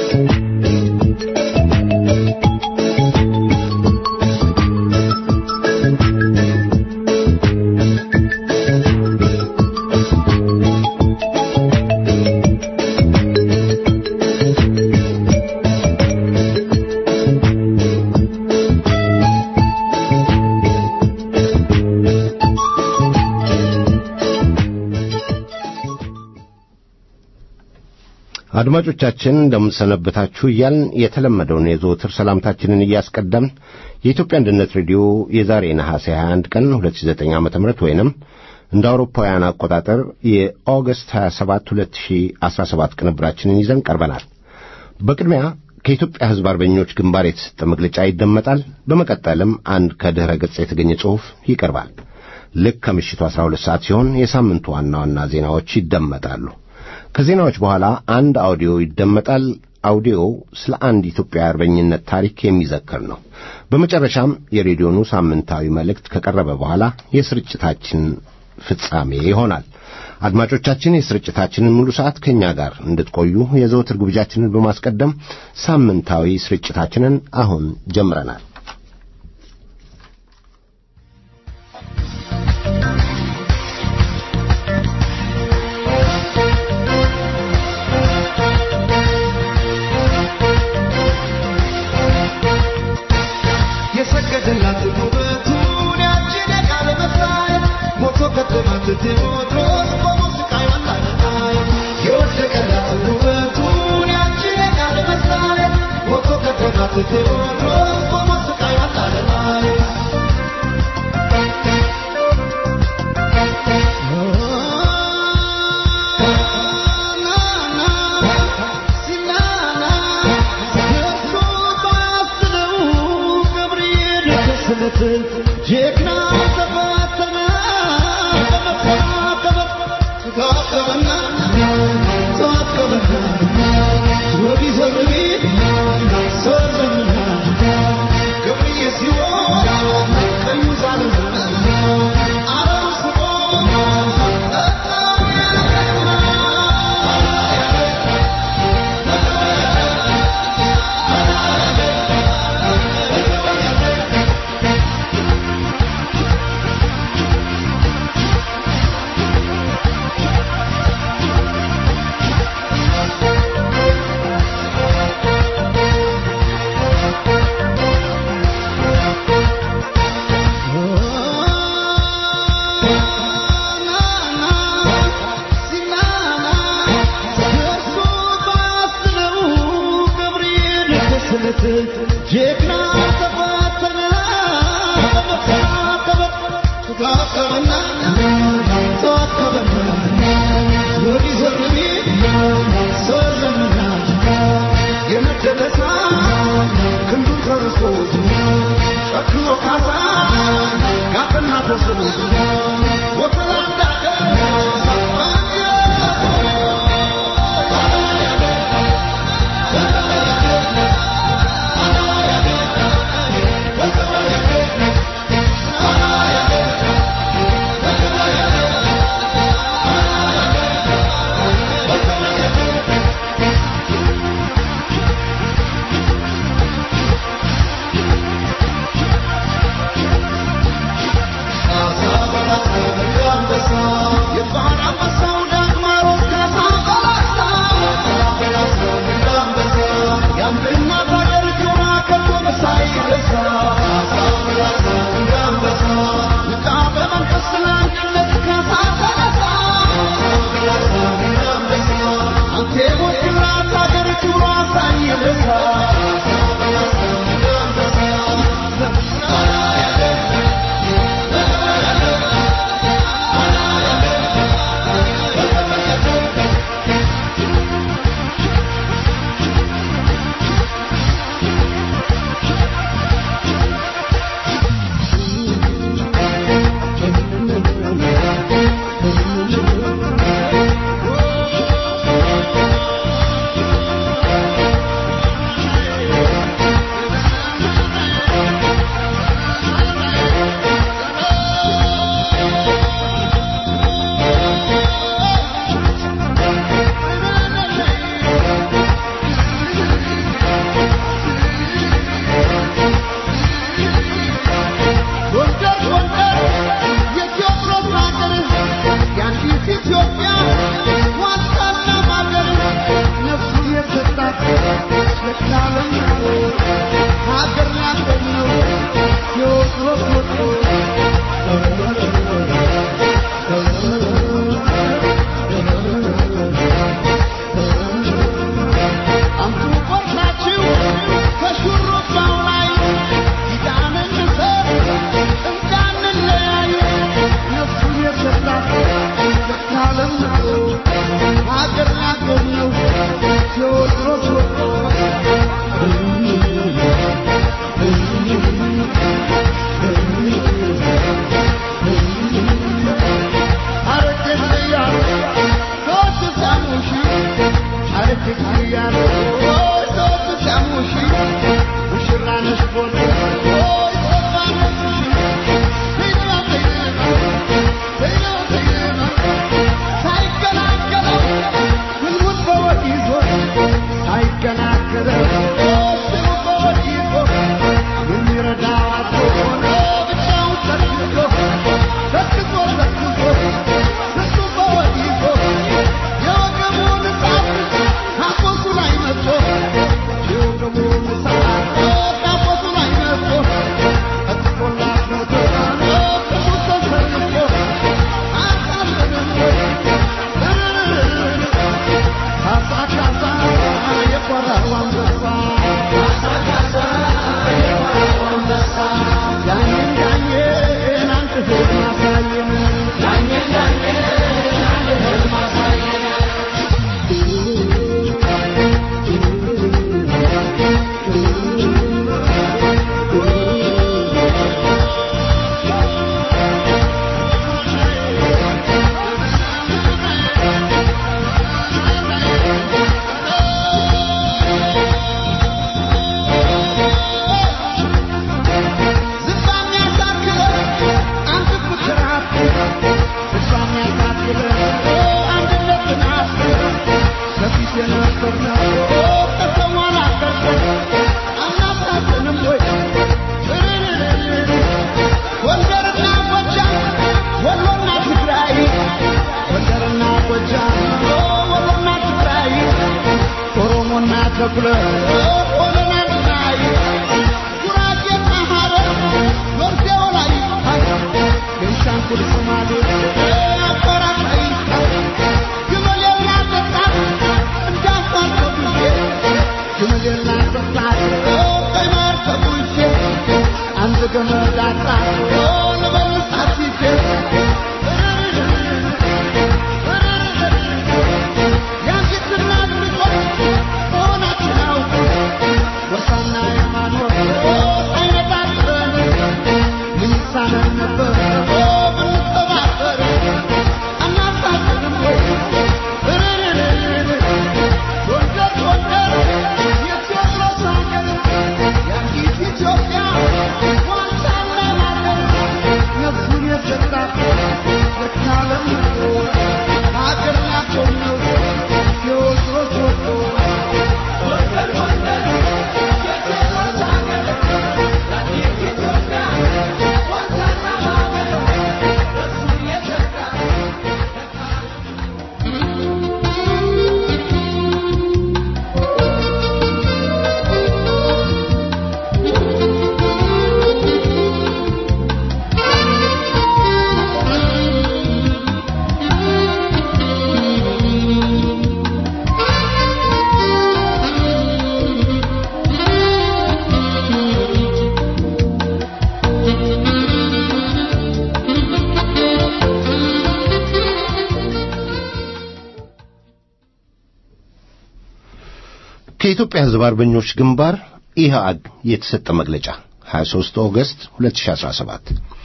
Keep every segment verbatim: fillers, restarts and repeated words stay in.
አድማጮቻችን እንደምንሰነበታችሁ እያልን የተለመደውን የዘወትር ሰላምታችንን እያስቀደምን የኢትዮጵያ አንድነት ሬዲዮ የዛሬ ነሐሴ ሃያ አንድ ቀን ሁለት ሺህ ዘጠኝ ዓመተ ምህረት ወይንም እንደ አውሮፓውያን አቆጣጠር የኦገስት ሃያ ሰባት ሁለት ሺህ አስራ ሰባት ቅንብራችንን ይዘን ቀርበናል። በቅድሚያ ከኢትዮጵያ ሕዝብ አርበኞች ግንባር የተሰጠ መግለጫ ይደመጣል። በመቀጠልም አንድ ከድህረ ገጽ የተገኘ ጽሑፍ ይቀርባል። ልክ ከምሽቱ አስራ ሁለት ሰዓት ሲሆን የሳምንቱ ዋና ዋና ዜናዎች ይደመጣሉ። ከዜናዎች በኋላ አንድ አውዲዮ ይደመጣል። አውዲዮ ስለ አንድ ኢትዮጵያ አርበኝነት ታሪክ የሚዘክር ነው። በመጨረሻም የሬዲዮኑ ሳምንታዊ መልእክት ከቀረበ በኋላ የስርጭታችን ፍጻሜ ይሆናል። አድማጮቻችን የስርጭታችንን ሙሉ ሰዓት ከኛ ጋር እንድትቆዩ የዘወትር ግብዣችንን በማስቀደም ሳምንታዊ ስርጭታችንን አሁን ጀምረናል። ቴዎድሮስ በሙስቃይ ወጣለታይ የወደቀላት ውበቱን ያችን ቃል መሳይ ሞቶ ከተማት ቴዎድሮስ በሙስቃይ ወጣለታይ ጀግና ከኢትዮጵያ ሕዝብ አርበኞች ግንባር ኢህአግ የተሰጠ መግለጫ ሃያ ሦስት ኦገስት ሁለት ሺህ አስራ ሰባት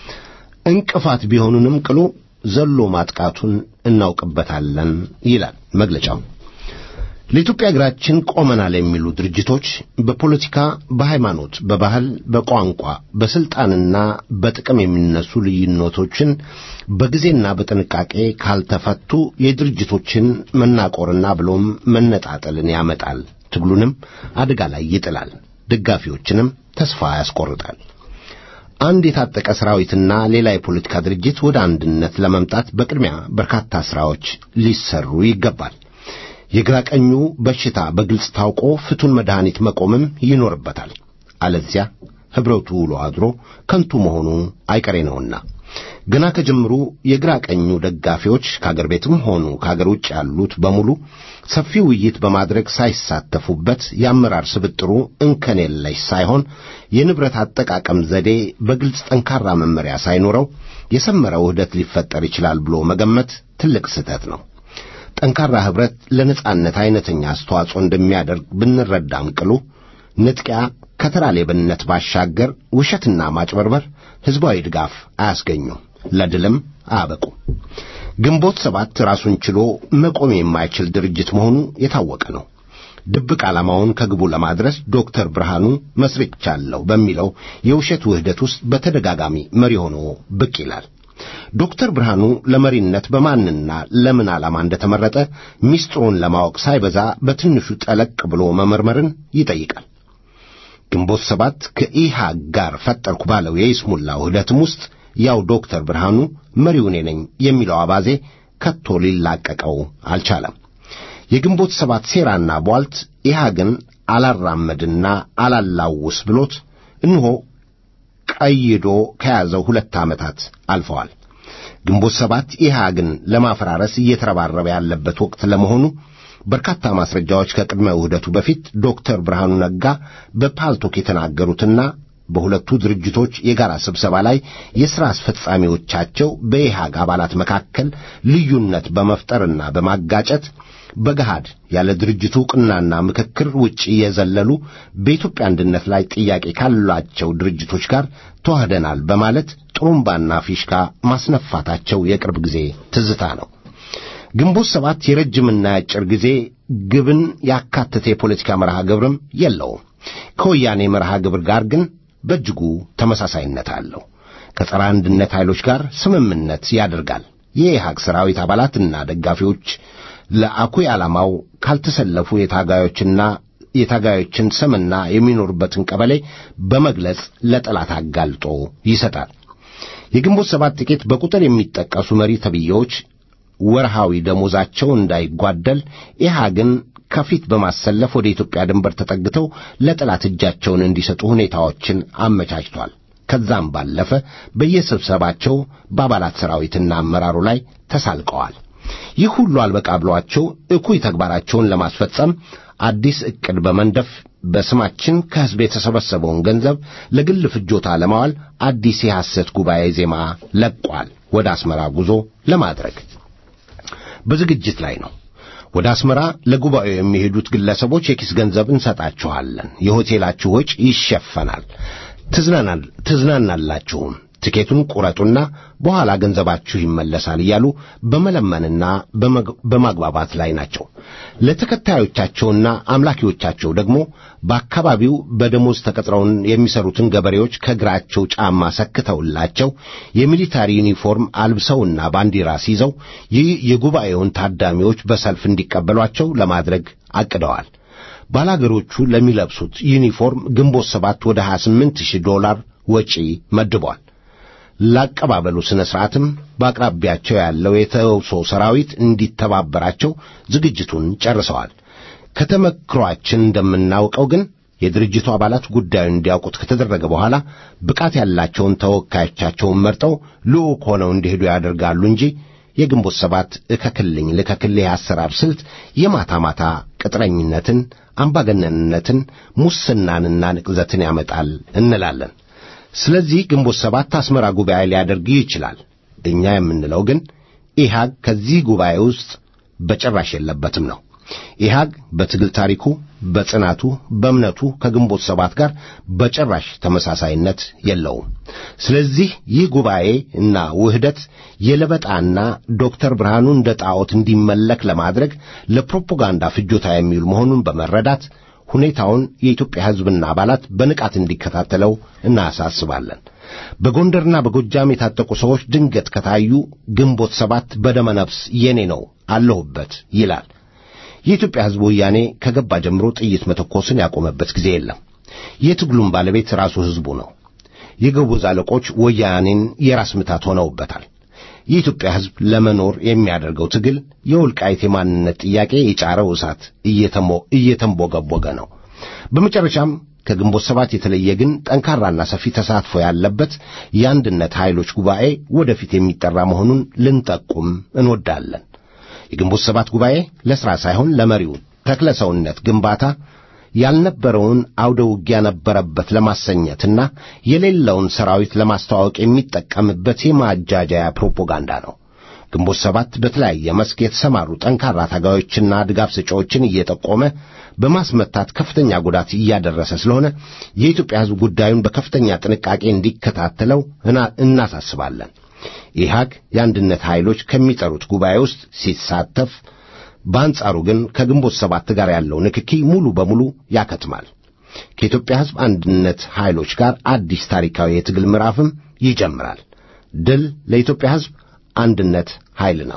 እንቅፋት ቢሆኑንም ቅሉ ዘሎ ማጥቃቱን እናውቅበታለን ይላል መግለጫው። ለኢትዮጵያ እግራችን ቆመናል የሚሉ ድርጅቶች በፖለቲካ፣ በሃይማኖት፣ በባህል፣ በቋንቋ፣ በስልጣንና በጥቅም የሚነሱ ልዩነቶችን በጊዜና በጥንቃቄ ካልተፈቱ የድርጅቶችን መናቆርና ብሎም መነጣጠልን ያመጣል። ትግሉንም አደጋ ላይ ይጥላል። ደጋፊዎችንም ተስፋ ያስቆርጣል። አንድ የታጠቀ ሰራዊትና ሌላ የፖለቲካ ድርጅት ወደ አንድነት ለመምጣት በቅድሚያ በርካታ ስራዎች ሊሰሩ ይገባል። የግራ ቀኙ በሽታ በግልጽ ታውቆ ፍቱን መድኃኒት መቆምም ይኖርበታል። አለዚያ ኅብረቱ ውሎ አድሮ ከንቱ መሆኑ አይቀሬ ነውና ገና ከጀምሩ የግራ ቀኙ ደጋፊዎች ከአገር ቤትም ሆኑ ከአገር ውጭ ያሉት በሙሉ ሰፊ ውይይት በማድረግ ሳይሳተፉበት የአመራር ስብጥሩ እንከን የለሽ ሳይሆን የንብረት አጠቃቀም ዘዴ በግልጽ ጠንካራ መመሪያ ሳይኖረው የሰመረ ውህደት ሊፈጠር ይችላል ብሎ መገመት ትልቅ ስህተት ነው። ጠንካራ ኅብረት ለነጻነት አይነተኛ አስተዋጽኦ እንደሚያደርግ ብንረዳም ቅሉ ንጥቂያ ከተራ ሌብነት ባሻገር ውሸትና ማጭበርበር ሕዝባዊ ድጋፍ አያስገኙም፣ ለድልም አያበቁ። ግንቦት ሰባት ራሱን ችሎ መቆም የማይችል ድርጅት መሆኑ የታወቀ ነው። ድብቅ ዓላማውን ከግቡ ለማድረስ ዶክተር ብርሃኑ መስርቻለሁ በሚለው የውሸት ውህደት ውስጥ በተደጋጋሚ መሪ ሆኖ ብቅ ይላል። ዶክተር ብርሃኑ ለመሪነት በማንና ለምን ዓላማ እንደተመረጠ ሚስጥሩን ለማወቅ ሳይበዛ በትንሹ ጠለቅ ብሎ መመርመርን ይጠይቃል። ግንቦት ሰባት ከኢሃግ ጋር ፈጠርኩ ባለው የይስሙላ ውህደትም ውስጥ ያው ዶክተር ብርሃኑ መሪው እኔ ነኝ የሚለው አባዜ ከቶ ሊላቀቀው አልቻለም። የግንቦት ሰባት ሴራና ቧልት ኢሃግን አላራመድና አላላውስ ብሎት እንሆ ቀይዶ ከያዘው ሁለት ዓመታት አልፈዋል። ግንቦት ሰባት ኢሃግን ለማፈራረስ እየተረባረበ ያለበት ወቅት ለመሆኑ በርካታ ማስረጃዎች ከቅድመ ውህደቱ በፊት ዶክተር ብርሃኑ ነጋ በፓልቶክ የተናገሩትና በሁለቱ ድርጅቶች የጋራ ስብሰባ ላይ የሥራ አስፈጻሚዎቻቸው በኢሃግ አባላት መካከል ልዩነት በመፍጠርና በማጋጨት በገሃድ ያለ ድርጅቱ ዕውቅናና ምክክር ውጭ የዘለሉ በኢትዮጵያ አንድነት ላይ ጥያቄ ካላቸው ድርጅቶች ጋር ተዋህደናል በማለት ጥሩምባና ፊሽካ ማስነፋታቸው የቅርብ ጊዜ ትዝታ ነው። ግንቦት ሰባት የረጅምና የአጭር ጊዜ ግብን ያካተተ የፖለቲካ መርሃ ግብርም የለውም። ከወያኔ መርሃ ግብር ጋር ግን በእጅጉ ተመሳሳይነት አለው። ከጸረ አንድነት ኃይሎች ጋር ስምምነት ያደርጋል። የኢሃግ ሰራዊት አባላትና ደጋፊዎች ለአኩይ ዓላማው ካልተሰለፉ የታጋዮችና የታጋዮችን ስምና የሚኖርበትን ቀበሌ በመግለጽ ለጠላት አጋልጦ ይሰጣል። የግንቦት ሰባት ጥቂት በቁጥር የሚጠቀሱ መሪ ተብዬዎች ወርሃዊ ደሞዛቸው እንዳይጓደል ኢሃግን ከፊት በማሰለፍ ወደ ኢትዮጵያ ድንበር ተጠግተው ለጠላት እጃቸውን እንዲሰጡ ሁኔታዎችን አመቻችቷል። ከዛም ባለፈ በየስብሰባቸው በአባላት ሰራዊትና አመራሩ ላይ ተሳልቀዋል። ይህ ሁሉ አልበቃ ብሏቸው እኩይ ተግባራቸውን ለማስፈጸም አዲስ ዕቅድ በመንደፍ በስማችን ከሕዝብ የተሰበሰበውን ገንዘብ ለግል ፍጆታ ለማዋል አዲስ የሐሰት ጉባኤ ዜማ ለቋል። ወደ አስመራ ጉዞ ለማድረግ በዝግጅት ላይ ነው። ወደ አስመራ ለጉባኤው የሚሄዱት ግለሰቦች የኪስ ገንዘብ እንሰጣችኋለን፣ የሆቴላችሁ ወጪ ይሸፈናል፣ ትዝናናል ትዝናናላችሁም፣ ትኬቱን ቁረጡና በኋላ ገንዘባችሁ ይመለሳል እያሉ በመለመንና በማግባባት ላይ ናቸው። ለተከታዮቻቸውና አምላኪዎቻቸው ደግሞ በአካባቢው በደሞዝ ተቀጥረውን የሚሰሩትን ገበሬዎች ከእግራቸው ጫማ ሰክተውላቸው የሚሊታሪ ዩኒፎርም አልብሰውና ባንዲራ ሲይዘው ይህ የጉባኤውን ታዳሚዎች በሰልፍ እንዲቀበሏቸው ለማድረግ አቅደዋል። ባላገሮቹ ለሚለብሱት ዩኒፎርም ግንቦት ሰባት ወደ ሀያ ስምንት ሺህ ዶላር ወጪ መድቧል። ላቀባበሉ ስነ ስርዓትም በአቅራቢያቸው ያለው የተውሶ ሰራዊት እንዲተባበራቸው ዝግጅቱን ጨርሰዋል። ከተመክሯችን እንደምናውቀው ግን የድርጅቱ አባላት ጉዳዩን እንዲያውቁት ከተደረገ በኋላ ብቃት ያላቸውን ተወካዮቻቸውን መርጠው ልዑክ ሆነው እንዲሄዱ ያደርጋሉ እንጂ የግንቦት ሰባት እከክልኝ ልከክልህ አሰራር ስልት የማታ ማታ ቅጥረኝነትን፣ አምባገነንነትን፣ ሙስናንና ንቅዘትን ያመጣል እንላለን። ስለዚህ ግንቦት ሰባት አስመራ ጉባኤ ሊያደርግ ይችላል። እኛ የምንለው ግን ኢሃግ ከዚህ ጉባኤ ውስጥ በጭራሽ የለበትም ነው። ኢሃግ በትግል ታሪኩ፣ በጽናቱ፣ በእምነቱ ከግንቦት ሰባት ጋር በጭራሽ ተመሳሳይነት የለውም። ስለዚህ ይህ ጉባኤ እና ውህደት የለበጣና ዶክተር ብርሃኑ እንደ ጣዖት እንዲመለክ ለማድረግ ለፕሮፓጋንዳ ፍጆታ የሚውል መሆኑን በመረዳት ሁኔታውን የኢትዮጵያ ሕዝብና አባላት በንቃት እንዲከታተለው እናሳስባለን። በጎንደርና በጎጃም የታጠቁ ሰዎች ድንገት ከታዩ ግንቦት ሰባት በደመ ነፍስ የኔ ነው አለሁበት ይላል። የኢትዮጵያ ሕዝብ ወያኔ ከገባ ጀምሮ ጥይት መተኮስን ያቆመበት ጊዜ የለም። የትግሉም ባለቤት ራሱ ሕዝቡ ነው። የገቡዝ አለቆች ወያኔን የራስ ምታት ሆነውበታል። የኢትዮጵያ ሕዝብ ለመኖር የሚያደርገው ትግል የወልቃይት የማንነት ጥያቄ የጫረው እሳት እየተሞ እየተንቦገቦገ ነው። በመጨረሻም ከግንቦት ሰባት የተለየ ግን ጠንካራና ሰፊ ተሳትፎ ያለበት የአንድነት ኃይሎች ጉባኤ ወደፊት የሚጠራ መሆኑን ልንጠቁም እንወዳለን። የግንቦት ሰባት ጉባኤ ለሥራ ሳይሆን ለመሪው ተክለ ሰውነት ግንባታ ያልነበረውን አውደ ውጊያ ነበረበት ለማሰኘትና የሌለውን ሰራዊት ለማስተዋወቅ የሚጠቀምበት የማጃጃያ ፕሮፓጋንዳ ነው። ግንቦት ሰባት በተለያየ መስክ የተሰማሩ ጠንካራ ታጋዮችና ድጋፍ ሰጪዎችን እየጠቆመ በማስመታት ከፍተኛ ጉዳት እያደረሰ ስለሆነ የኢትዮጵያ ሕዝብ ጉዳዩን በከፍተኛ ጥንቃቄ እንዲከታተለው እናሳስባለን። ኢህአግ የአንድነት ኃይሎች ከሚጠሩት ጉባኤ ውስጥ ሲሳተፍ፣ በአንጻሩ ግን ከግንቦት ሰባት ጋር ያለው ንክኪ ሙሉ በሙሉ ያከትማል። ከኢትዮጵያ ሕዝብ አንድነት ኃይሎች ጋር አዲስ ታሪካዊ የትግል ምዕራፍም ይጀምራል። ድል ለኢትዮጵያ ሕዝብ አንድነት ኃይል ነው።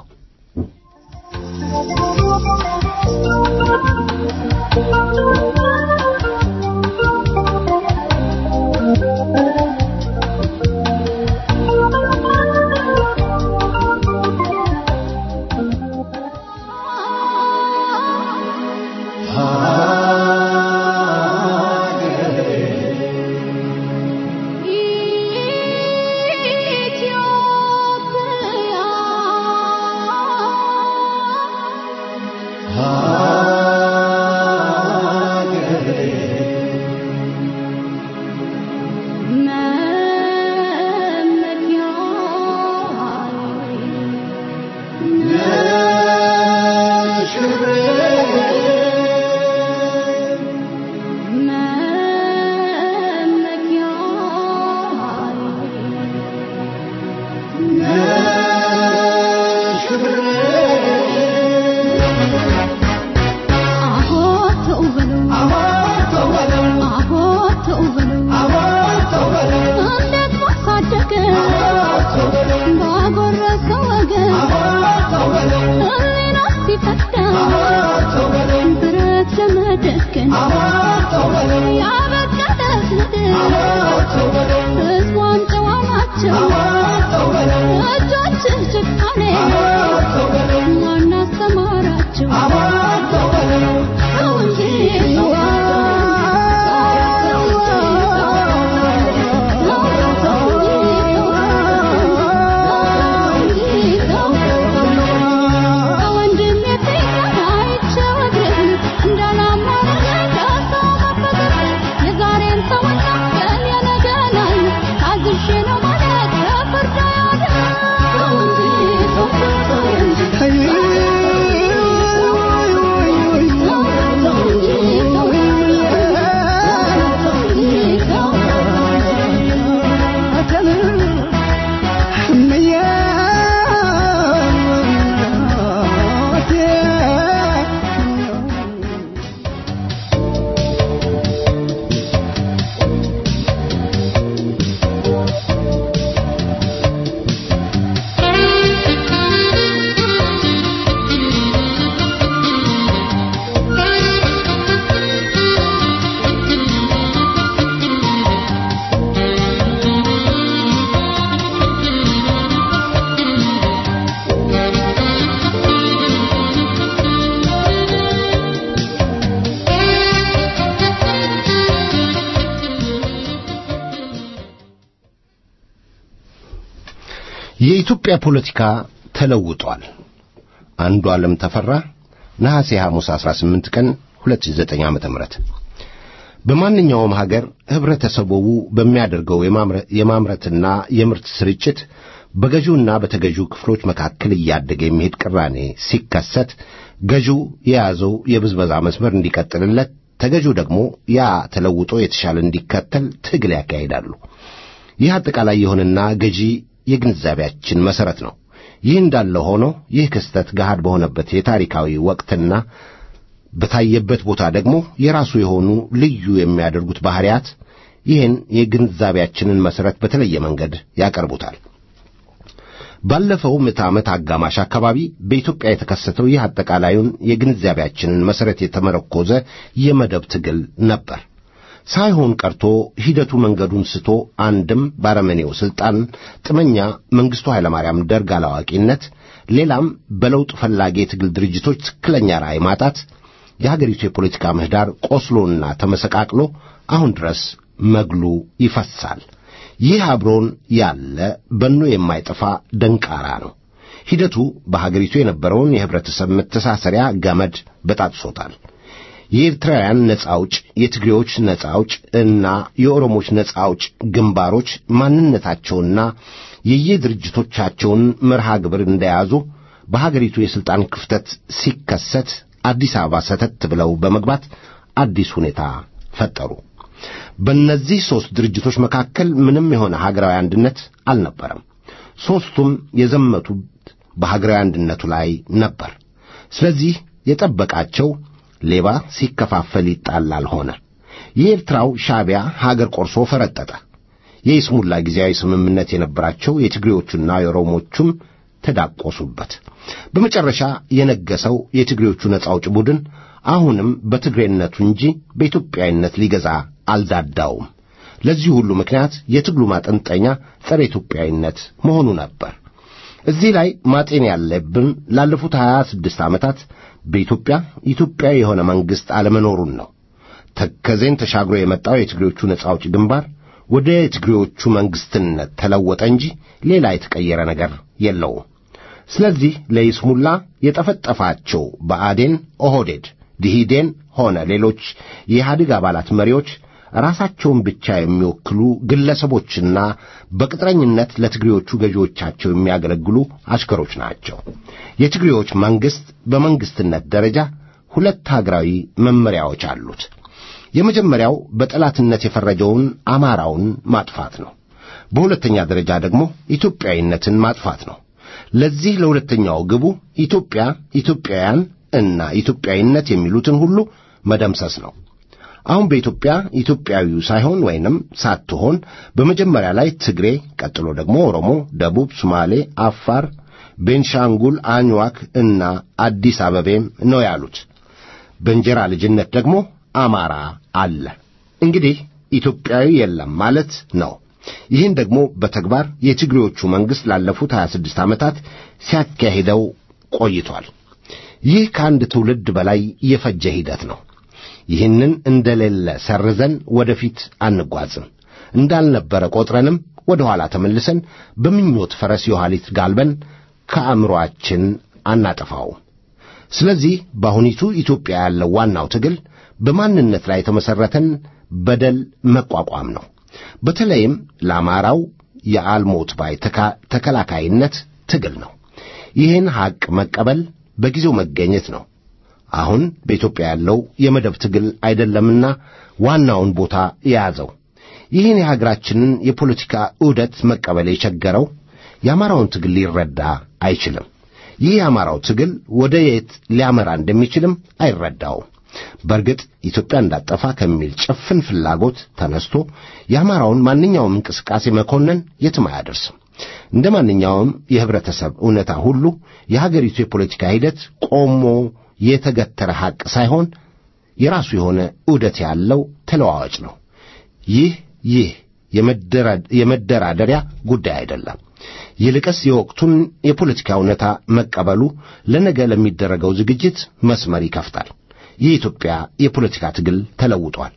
የኢትዮጵያ ፖለቲካ ተለውጧል። አንዱ ዓለም ተፈራ ነሐሴ ሐሙስ አስራ ስምንት ቀን ሁለት ሺህ ዘጠኝ ዓመተ ምህረት በማንኛውም ሀገር ህብረተሰቡ በሚያደርገው የማምረትና የምርት ስርጭት በገዢውና በተገዢው ክፍሎች መካከል እያደገ የሚሄድ ቅራኔ ሲከሰት ገዢው የያዘው የብዝበዛ መስመር እንዲቀጥልለት፣ ተገዢው ደግሞ ያ ተለውጦ የተሻለ እንዲከተል ትግል ያካሂዳሉ። ይህ አጠቃላይ የሆነና ገዢ የግንዛቤያችን መሰረት ነው። ይህ እንዳለ ሆኖ ይህ ክስተት ገሃድ በሆነበት የታሪካዊ ወቅትና በታየበት ቦታ ደግሞ የራሱ የሆኑ ልዩ የሚያደርጉት ባህሪያት ይህን የግንዛቤያችንን መሰረት በተለየ መንገድ ያቀርቡታል። ባለፈው ምዕተ ዓመት አጋማሽ አካባቢ በኢትዮጵያ የተከሰተው ይህ አጠቃላዩን የግንዛቤያችንን መሰረት የተመረኮዘ የመደብ ትግል ነበር። ሳይሆን ቀርቶ ሂደቱ መንገዱን ስቶ አንድም ባረመኔው ስልጣን ጥመኛ መንግስቱ ኃይለማርያም ደርግ አላዋቂነት፣ ሌላም በለውጥ ፈላጊ የትግል ድርጅቶች ትክክለኛ ራዕይ ማጣት የሀገሪቱ የፖለቲካ ምህዳር ቆስሎና ተመሰቃቅሎ አሁን ድረስ መግሉ ይፈሳል። ይህ አብሮን ያለ በኖ የማይጠፋ ደንቃራ ነው። ሂደቱ በሀገሪቱ የነበረውን የህብረተሰብ መተሳሰሪያ ገመድ በጣጥሶታል። የኤርትራውያን ነጻ አውጭ፣ የትግሬዎች ነጻ አውጭ እና የኦሮሞች ነጻ አውጭ ግንባሮች ማንነታቸውና የየድርጅቶቻቸውን መርሃ ግብር እንደያዙ በሀገሪቱ የስልጣን ክፍተት ሲከሰት አዲስ አበባ ሰተት ብለው በመግባት አዲስ ሁኔታ ፈጠሩ። በእነዚህ ሦስት ድርጅቶች መካከል ምንም የሆነ ሀገራዊ አንድነት አልነበረም። ሦስቱም የዘመቱት በሀገራዊ አንድነቱ ላይ ነበር። ስለዚህ የጠበቃቸው ሌባ ሲከፋፈል ይጣላል ሆነ። የኤርትራው ሻዕቢያ ሀገር ቆርሶ ፈረጠጠ። የይስሙላ ጊዜያዊ ስምምነት የነበራቸው የትግሬዎቹና የኦሮሞቹም ተዳቆሱበት። በመጨረሻ የነገሰው የትግሬዎቹ ነጻ አውጭ ቡድን አሁንም በትግሬነቱ እንጂ በኢትዮጵያዊነት ሊገዛ አልዳዳውም። ለዚህ ሁሉ ምክንያት የትግሉ ማጠንጠኛ ጸረ ኢትዮጵያዊነት መሆኑ ነበር። እዚህ ላይ ማጤን ያለብን ላለፉት ሀያ ስድስት ዓመታት በኢትዮጵያ ኢትዮጵያዊ የሆነ መንግስት አለመኖሩን ነው። ተከዜን ተሻግሮ የመጣው የትግሬዎቹ ነጻ አውጭ ግንባር ወደ ትግሬዎቹ መንግስትነት ተለወጠ እንጂ ሌላ የተቀየረ ነገር የለውም። ስለዚህ ለይስሙላ የጠፈጠፋቸው ብአዴን፣ ኦህዴድ፣ ደኢህዴን ሆነ ሌሎች የኢህአዴግ አባላት መሪዎች ራሳቸውን ብቻ የሚወክሉ ግለሰቦችና በቅጥረኝነት ለትግሬዎቹ ገዢዎቻቸው የሚያገለግሉ አሽከሮች ናቸው። የትግሬዎች መንግስት በመንግስትነት ደረጃ ሁለት ሀገራዊ መመሪያዎች አሉት። የመጀመሪያው በጠላትነት የፈረጀውን አማራውን ማጥፋት ነው። በሁለተኛ ደረጃ ደግሞ ኢትዮጵያዊነትን ማጥፋት ነው። ለዚህ ለሁለተኛው ግቡ ኢትዮጵያ፣ ኢትዮጵያውያን እና ኢትዮጵያዊነት የሚሉትን ሁሉ መደምሰስ ነው። አሁን በኢትዮጵያ ኢትዮጵያዊው ሳይሆን ወይንም ሳትሆን በመጀመሪያ ላይ ትግሬ፣ ቀጥሎ ደግሞ ኦሮሞ፣ ደቡብ፣ ሶማሌ፣ አፋር፣ ቤንሻንጉል፣ አኝዋክ እና አዲስ አበቤም ነው ያሉት። በእንጀራ ልጅነት ደግሞ አማራ አለ። እንግዲህ ኢትዮጵያዊ የለም ማለት ነው። ይህን ደግሞ በተግባር የትግሬዎቹ መንግስት ላለፉት ሀያ ስድስት ዓመታት ሲያካሂደው ቆይቷል። ይህ ከአንድ ትውልድ በላይ የፈጀ ሂደት ነው። ይህንን እንደሌለ ሰርዘን ወደፊት አንጓዝም። እንዳልነበረ ቆጥረንም ወደ ኋላ ተመልሰን በምኞት ፈረስ የኋሊት ጋልበን ከአእምሮአችን አናጠፋውም። ስለዚህ በአሁኒቱ ኢትዮጵያ ያለው ዋናው ትግል በማንነት ላይ የተመሰረተን በደል መቋቋም ነው። በተለይም ለአማራው የአልሞት ባይ ተከላካይነት ትግል ነው። ይህን ሐቅ መቀበል በጊዜው መገኘት ነው። አሁን በኢትዮጵያ ያለው የመደብ ትግል አይደለምና ዋናውን ቦታ የያዘው። ይህን የሀገራችንን የፖለቲካ ዑደት መቀበል የቸገረው የአማራውን ትግል ሊረዳ አይችልም። ይህ የአማራው ትግል ወደ የት ሊያመራ እንደሚችልም አይረዳውም። በእርግጥ ኢትዮጵያ እንዳጠፋ ከሚል ጭፍን ፍላጎት ተነስቶ የአማራውን ማንኛውም እንቅስቃሴ መኮነን የትም አያደርስም። እንደ ማንኛውም የህብረተሰብ እውነታ ሁሉ የሀገሪቱ የፖለቲካ ሂደት ቆሞ የተገተረ ሐቅ ሳይሆን የራሱ የሆነ ዑደት ያለው ተለዋዋጭ ነው። ይህ ይህ የመደራደሪያ ጉዳይ አይደለም። ይልቅስ የወቅቱን የፖለቲካ እውነታ መቀበሉ ለነገ ለሚደረገው ዝግጅት መስመር ይከፍታል። የኢትዮጵያ የፖለቲካ ትግል ተለውጧል።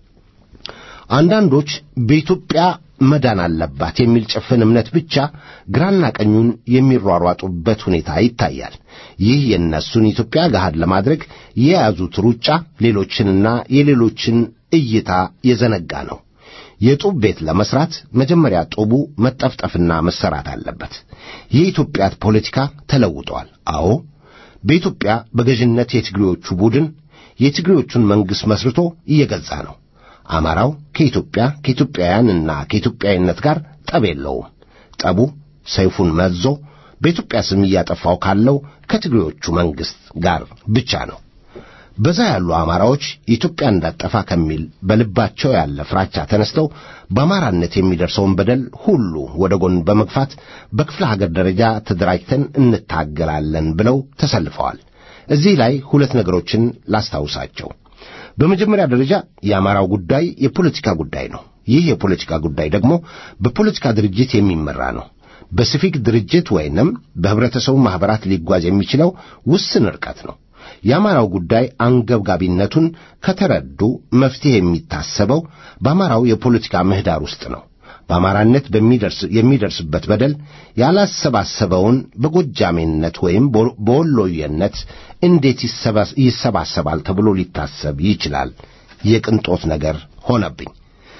አንዳንዶች በኢትዮጵያ መዳን አለባት የሚል ጭፍን እምነት ብቻ ግራና ቀኙን የሚሯሯጡበት ሁኔታ ይታያል። ይህ የነሱን ኢትዮጵያ ገሃድ ለማድረግ የያዙት ሩጫ ሌሎችንና የሌሎችን እይታ የዘነጋ ነው። የጡብ ቤት ለመስራት መጀመሪያ ጡቡ መጠፍጠፍና መሰራት አለበት። የኢትዮጵያ ፖለቲካ ተለውጧል። አዎ፣ በኢትዮጵያ በገዥነት የትግሬዎቹ ቡድን የትግሬዎቹን መንግስት መስርቶ እየገዛ ነው። አማራው ከኢትዮጵያ ከኢትዮጵያውያንና ከኢትዮጵያዊነት ጋር ጠብ የለውም። ጠቡ ሰይፉን መዞ በኢትዮጵያ ስም እያጠፋው ካለው ከትግሬዎቹ መንግስት ጋር ብቻ ነው። በዛ ያሉ አማራዎች ኢትዮጵያ እንዳጠፋ ከሚል በልባቸው ያለ ፍራቻ ተነስተው በአማራነት የሚደርሰውን በደል ሁሉ ወደ ጎን በመግፋት በክፍለ ሀገር ደረጃ ተደራጅተን እንታገላለን ብለው ተሰልፈዋል። እዚህ ላይ ሁለት ነገሮችን ላስታውሳቸው። በመጀመሪያ ደረጃ የአማራው ጉዳይ የፖለቲካ ጉዳይ ነው። ይህ የፖለቲካ ጉዳይ ደግሞ በፖለቲካ ድርጅት የሚመራ ነው። በሲቪክ ድርጅት ወይንም በህብረተሰቡ ማህበራት ሊጓዝ የሚችለው ውስን ርቀት ነው። የአማራው ጉዳይ አንገብጋቢነቱን ከተረዱ መፍትሄ የሚታሰበው በአማራው የፖለቲካ ምህዳር ውስጥ ነው። በአማራነት በሚደርስ የሚደርስበት በደል ያላሰባሰበውን በጎጃሜነት ወይም በወሎየነት እንዴት ይሰባሰባል ተብሎ ሊታሰብ ይችላል? የቅንጦት ነገር ሆነብኝ።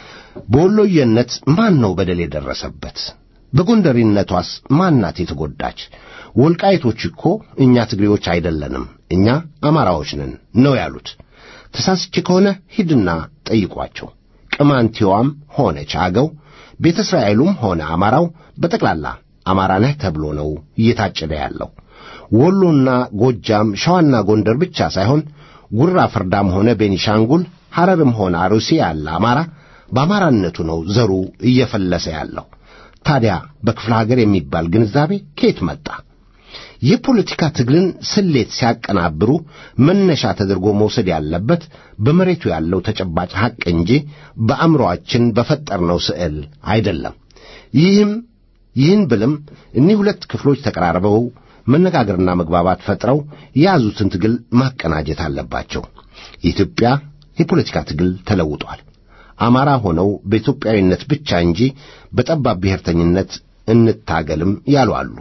በወሎየነት ማን ነው በደል የደረሰበት? በጎንደሪነቷስ ማናት የተጎዳች? ወልቃይቶች እኮ እኛ ትግሬዎች አይደለንም፣ እኛ አማራዎች ነን ነው ያሉት። ተሳስቼ ከሆነ ሂድና ጠይቋቸው። ቅማንቲዋም ሆነች አገው፣ ቤተ እስራኤሉም ሆነ አማራው በጠቅላላ አማራ ነህ ተብሎ ነው እየታጨደ ያለው። ወሎና ጎጃም፣ ሸዋና ጎንደር ብቻ ሳይሆን ጉራ ፈርዳም ሆነ ቤኒሻንጉል፣ ሐረርም ሆነ አሩሲ ያለ አማራ በአማራነቱ ነው ዘሩ እየፈለሰ ያለው። ታዲያ በክፍለ ሀገር የሚባል ግንዛቤ ከየት መጣ? የፖለቲካ ትግልን ስሌት ሲያቀናብሩ መነሻ ተደርጎ መውሰድ ያለበት በመሬቱ ያለው ተጨባጭ ሐቅ እንጂ በአእምሮአችን በፈጠርነው ስዕል አይደለም። ይህም ይህን ብልም እኒህ ሁለት ክፍሎች ተቀራርበው መነጋገርና መግባባት ፈጥረው የያዙትን ትግል ማቀናጀት አለባቸው። የኢትዮጵያ የፖለቲካ ትግል ተለውጧል። አማራ ሆነው በኢትዮጵያዊነት ብቻ እንጂ በጠባብ ብሔርተኝነት እንታገልም ያሉ አሉ።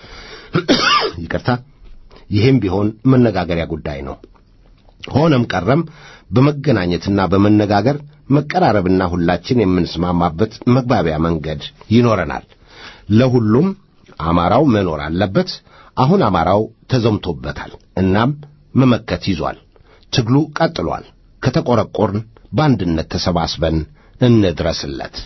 ይቅርታ፣ ይህም ቢሆን መነጋገሪያ ጉዳይ ነው። ሆነም ቀረም በመገናኘትና በመነጋገር መቀራረብና ሁላችን የምንስማማበት መግባቢያ መንገድ ይኖረናል። ለሁሉም አማራው መኖር አለበት። አሁን አማራው ተዘምቶበታል፣ እናም መመከት ይዟል። ትግሉ ቀጥሏል። ከተቆረቆርን በአንድነት ተሰባስበን እንድረስለት።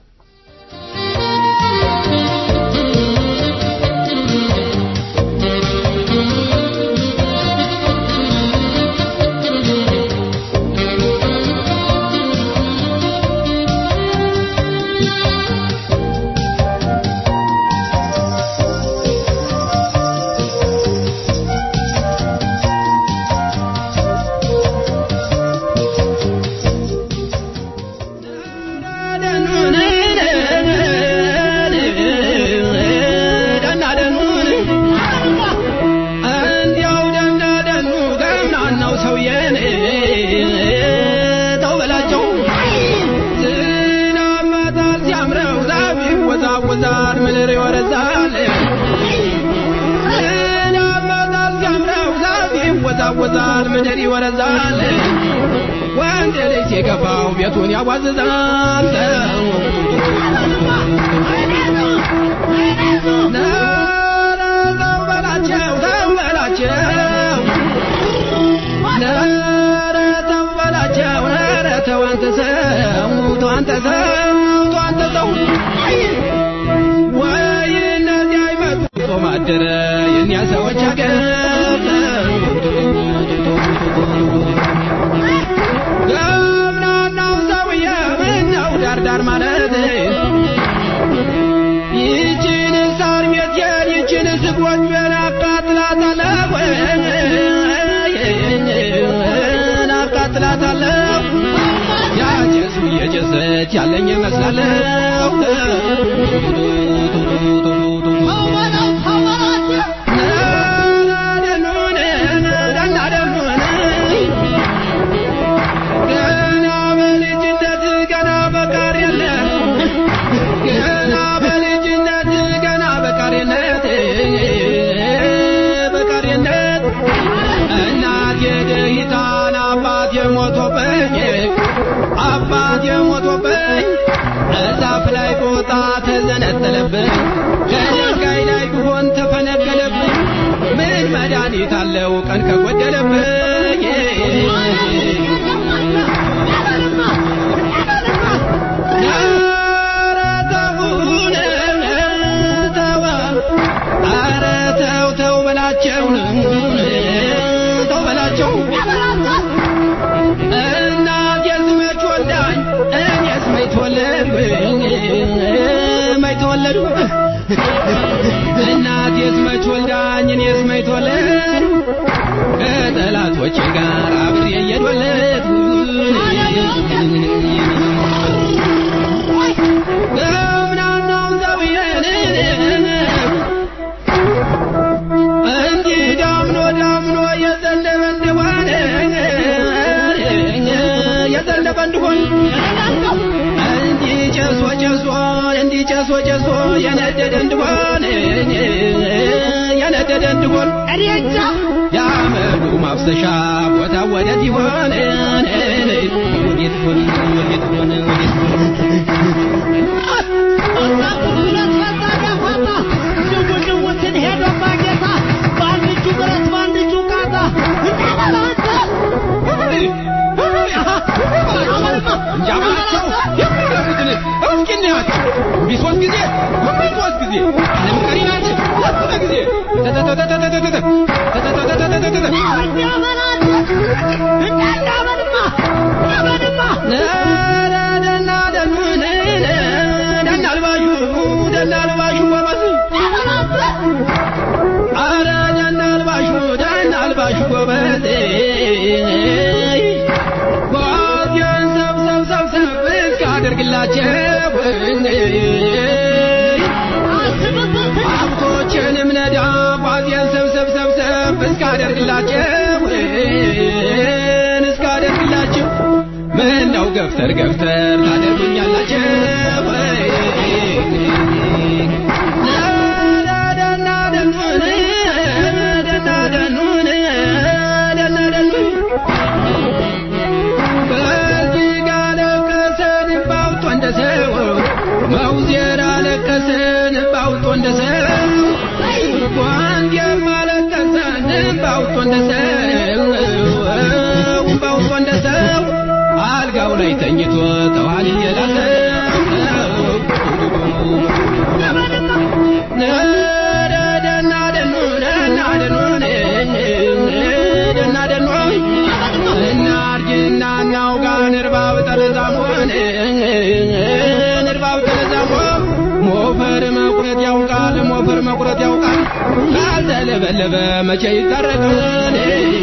ወዛወዛል ምድር ይወረዛል ወንድ ልጅ የገባው ቤቱን ያዋዝዛል ነረው በላቸው ተው በላቸው ነረተው በላቸው ነረተው አንተ ሰው ተው አንተ ሰው ተው አንተ ሰው ወይ እነዚህ አይመጡ ጾም አደረ የእኛ ሰዎች አገር ገብናናው ሰውዬ ምነው ዳርዳር ማለት ይችን ሳር ቤቴን ይችን ስጎጆን አቃጥላታለሁ አቃጥላታለሁ ያጨሱ እየጨሰች ያለኝ እመስላለሁ አባት የሞቶብኝ እዛፍ ላይ ቦታ ተዘነጠለብኝ ከድንጋይ ላይ ቢሆን ተፈነቀለብኝ ምን መድኃኒት አለው ቀን ከጎደለብኝ ኧረ ተውን ተው ኧረ ተው ተው በላቸው ተው በላቸው ማይተወለዱ እናት የስመች ወልዳኝ እኔስ ማይተወለዱ ከጠላቶቼ ጋር አብሬ እየተወለድኩ ገፍተር ገፍተር ታደርጉኛላችሁ ላይ ተኝቶ ተዋል ይላል ሞፈር መቁረጥ ያውቃል ሞፈር መቁረጥ ያውቃል ካልተለበለበ መቼ ይታረቃል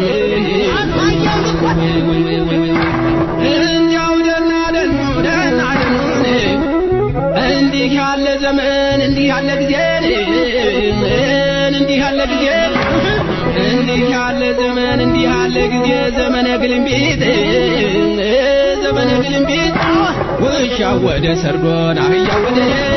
እንዲህ ያለ ዘመን እንዲህ ያለ ጊዜ እንዲህ ያለ ጊዜ እንዲህ ያለ ዘመን እንዲህ ያለ ጊዜ ዘመነ ግልምቢት ዘመነ ግልምቢት ውሻ ወደ ሰርዶን አህያ ወደ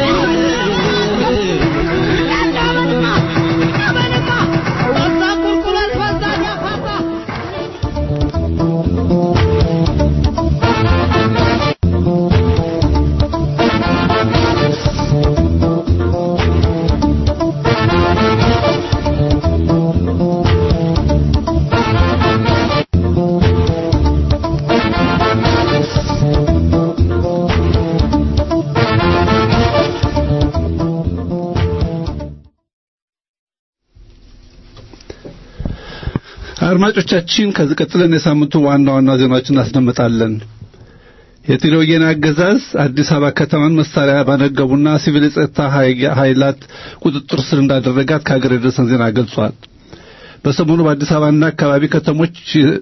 አድማጮቻችን ከዚህ ቀጥለን የሳምንቱ ዋና ዋና ዜናዎችን እናስደምጣለን። የትግራይ ወያኔ አገዛዝ አዲስ አበባ ከተማን መሳሪያ ባነገቡና ሲቪል ጸጥታ ኃይላት ቁጥጥር ስር እንዳደረጋት ከሀገር የደረሰን ዜና ገልጿል። በሰሞኑ በአዲስ አበባና አካባቢ ከተሞች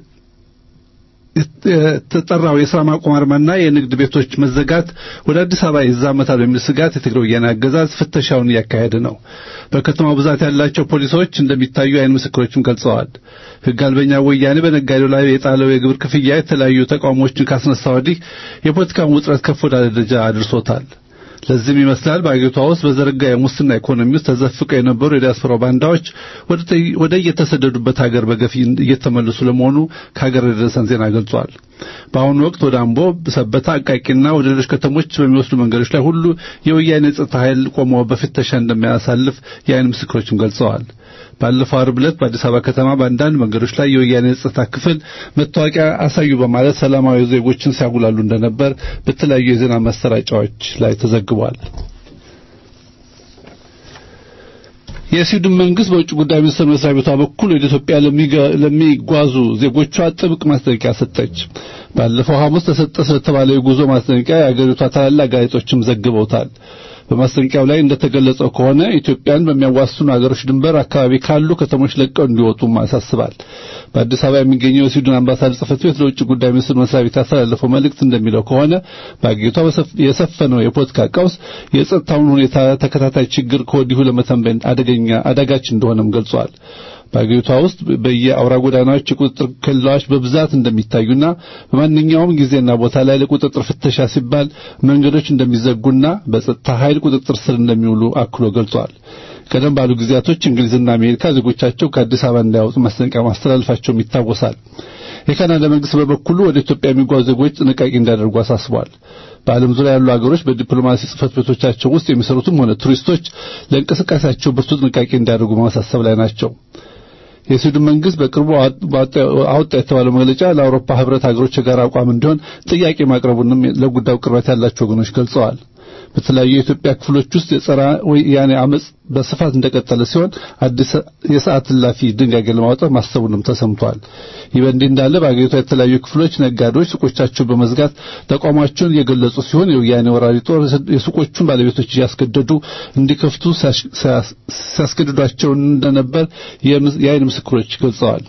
የተጠራው የሥራ ማቆም አድማና የንግድ ቤቶች መዘጋት ወደ አዲስ አበባ ይዛመታል በሚል ስጋት የትግራይ ወያኔ አገዛዝ ፍተሻውን እያካሄደ ነው። በከተማው ብዛት ያላቸው ፖሊሶች እንደሚታዩ አይን ምስክሮችም ገልጸዋል። ሕግ አልበኛ ወያኔ በነጋዴው ላይ የጣለው የግብር ክፍያ የተለያዩ ተቃውሞዎችን ካስነሳ ወዲህ የፖለቲካውን ውጥረት ከፍ ወዳለ ደረጃ አድርሶታል። ለዚህም ይመስላል በአገሪቷ ውስጥ በዘረጋ የሙስና ኢኮኖሚ ውስጥ ተዘፍቀው የነበሩ የዲያስፖራ ባንዳዎች ወደ የተሰደዱበት ሀገር በገፍ እየተመለሱ ለመሆኑ ከሀገር የደረሰን ዜና ገልጿል። በአሁኑ ወቅት ወደ አምቦ፣ ሰበታ፣ አቃቂና ወደ ሌሎች ከተሞች በሚወስዱ መንገዶች ላይ ሁሉ የወያኔ ጸጥታ ኃይል ቆሞ በፍተሻ እንደሚያሳልፍ የአይን ምስክሮችም ገልጸዋል። ባለፈው ዓርብ ዕለት በአዲስ አበባ ከተማ በአንዳንድ መንገዶች ላይ የወያኔ ጸጥታ ክፍል መታወቂያ አሳዩ በማለት ሰላማዊ ዜጎችን ሲያጉላሉ እንደነበር በተለያዩ የዜና ማሰራጫዎች ላይ ተዘግቧል። የስዊድን መንግስት በውጭ ጉዳይ ሚኒስቴር መስሪያ ቤቷ በኩል ወደ ኢትዮጵያ ለሚጓዙ ዜጎቿ ጥብቅ ማስጠንቀቂያ ሰጠች። ባለፈው ሐሙስ ተሰጠ ስለተባለው የጉዞ ማስጠንቀቂያ የአገሪቷ ታላላቅ ጋዜጦችም ዘግበውታል። በማስጠንቀቂያው ላይ እንደተገለጸው ከሆነ ኢትዮጵያን በሚያዋስኑ አገሮች ድንበር አካባቢ ካሉ ከተሞች ለቀው እንዲወጡ ማሳስባል። በአዲስ አበባ የሚገኘው የስዊድን አምባሳደር ጽሕፈት ቤት ለውጭ ጉዳይ ሚኒስትር መስሪያ ቤት ያስተላለፈው መልእክት እንደሚለው ከሆነ በአገሪቷ የሰፈነው የፖለቲካ ቀውስ የጸጥታውን ሁኔታ ተከታታይ ችግር ከወዲሁ ለመተንበይ አደገኛ አዳጋች እንደሆነም ገልጿል። በአገሪቷ ውስጥ በየአውራ ጎዳናዎች የቁጥጥር ኬላዎች በብዛት እንደሚታዩና በማንኛውም ጊዜና ቦታ ላይ ለቁጥጥር ፍተሻ ሲባል መንገዶች እንደሚዘጉና በጸጥታ ኃይል ቁጥጥር ስር እንደሚውሉ አክሎ ገልጿል። ቀደም ባሉ ጊዜያቶች እንግሊዝና አሜሪካ ዜጎቻቸው ከአዲስ አበባ እንዳይወጡ ማስጠንቀቂያ ማስተላለፋቸው ይታወሳል። የካናዳ መንግስት በበኩሉ ወደ ኢትዮጵያ የሚጓዙ ዜጎች ጥንቃቄ እንዲያደርጉ አሳስቧል። በዓለም ዙሪያ ያሉ አገሮች በዲፕሎማሲ ጽሕፈት ቤቶቻቸው ውስጥ የሚሰሩትም ሆነ ቱሪስቶች ለእንቅስቃሴያቸው ብርቱ ጥንቃቄ እንዲያደርጉ ማሳሰብ ላይ ናቸው። የስዊድን መንግስት በቅርቡ አወጣ የተባለው መግለጫ ለአውሮፓ ህብረት ሀገሮች የጋራ አቋም እንዲሆን ጥያቄ ማቅረቡንም ለጉዳዩ ቅርበት ያላቸው ወገኖች ገልጸዋል። በተለያዩ የኢትዮጵያ ክፍሎች ውስጥ የጸረ ወያኔ አመጽ በስፋት እንደቀጠለ ሲሆን አዲስ የሰዓት እላፊ ድንጋጌ ለማውጣት ማሰቡንም ተሰምቷል። ይህ በእንዲህ እንዳለ በአገሪቷ የተለያዩ ክፍሎች ነጋዴዎች ሱቆቻቸውን በመዝጋት ተቋማቸውን የገለጹ ሲሆን የወያኔ ወራሪ ጦር የሱቆቹን ባለቤቶች እያስገደዱ እንዲከፍቱ ሲያስገድዷቸው እንደነበር የዓይን ምስክሮች ገልጸዋል።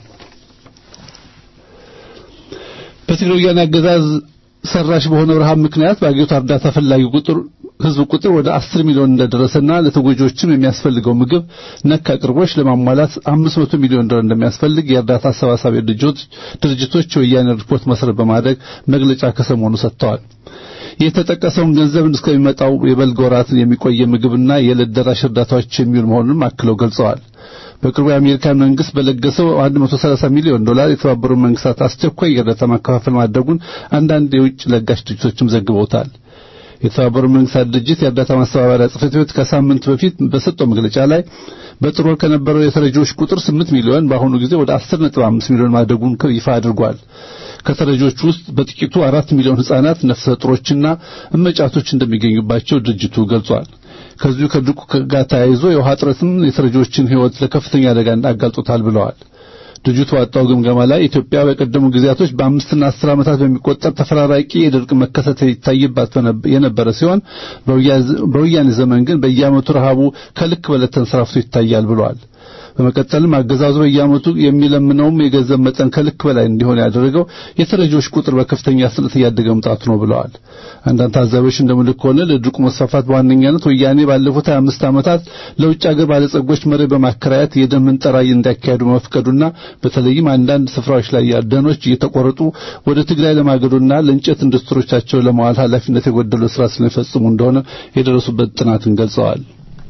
በትግራይ ወያኔ አገዛዝ ሰራሽ በሆነው ረሃብ ምክንያት በአገሪቷ እርዳታ ፈላጊ ቁጥር ህዝብ ቁጥር ወደ አስር ሚሊዮን እንደደረሰና ለተጎጂዎችም የሚያስፈልገው ምግብ ነክ አቅርቦች ለማሟላት አምስት መቶ ሚሊዮን ዶላር እንደሚያስፈልግ የእርዳታ አሰባሳቢ ድርጅቶች የወያኔ ሪፖርት መሰረት በማድረግ መግለጫ ከሰሞኑ ሰጥተዋል። የተጠቀሰውን ገንዘብ እስከሚመጣው የበልግ ወራት የሚቆይ ምግብና የዕለት ደራሽ እርዳታዎች የሚውል መሆኑን አክለው ገልጸዋል። በቅርቡ የአሜሪካን መንግስት በለገሰው አንድ መቶ ሰላሳ ሚሊዮን ዶላር የተባበሩት መንግስታት አስቸኳይ የእርዳታ ማከፋፈል ማድረጉን አንዳንድ የውጭ ለጋሽ ድርጅቶችም ዘግበውታል። የተባበሩት መንግስታት ድርጅት የእርዳታ ማስተባበሪያ ጽሕፈት ቤት ከሳምንት በፊት በሰጠው መግለጫ ላይ በጥር ወር ከነበረው የተረጂዎች ቁጥር ስምንት ሚሊዮን በአሁኑ ጊዜ ወደ አስር ነጥብ አምስት ሚሊዮን ማደጉን ይፋ አድርጓል። ከተረጂዎች ውስጥ በጥቂቱ አራት ሚሊዮን ህጻናት፣ ነፍሰ ጡሮችና እመጫቶች እንደሚገኙባቸው ድርጅቱ ገልጿል። ከዚሁ ከድርቁ ጋር ተያይዞ የውሃ እጥረትም የተረጂዎችን ህይወት ለከፍተኛ አደጋ እንዳጋልጦታል ብለዋል። ድርጅቱ ባወጣው ግምገማ ላይ ኢትዮጵያ በቀደሙ ጊዜያቶች በአምስትና አስር ዓመታት በሚቆጠር ተፈራራቂ የድርቅ መከሰት ይታይባት የነበረ ሲሆን በወያኔ ዘመን ግን በየዓመቱ ረሃቡ ከልክ በላይ ተንሰራፍቶ ይታያል ብለዋል። በመቀጠልም አገዛዙ በየዓመቱ የሚለምነውም የገንዘብ መጠን ከልክ በላይ እንዲሆን ያደረገው የተረጂዎች ቁጥር በከፍተኛ ፍጥነት እያደገ መምጣቱ ነው ብለዋል። አንዳንድ ታዛቢዎች እንደሚሉት ከሆነ ለድርቁ መስፋፋት በዋነኛነት ወያኔ ባለፉት ሃያ አምስት ዓመታት ለውጭ ሀገር ባለጸጎች መሬት በማከራየት የደን ምንጠራ እንዲያካሄዱ መፍቀዱና በተለይም አንዳንድ ስፍራዎች ላይ ደኖች እየተቆረጡ ወደ ትግራይ ለማገዶና ለእንጨት ኢንዱስትሪዎቻቸው ለማዋል ኃላፊነት የጎደለው ስራ ስለሚፈጽሙ እንደሆነ የደረሱበት ጥናትን ገልጸዋል።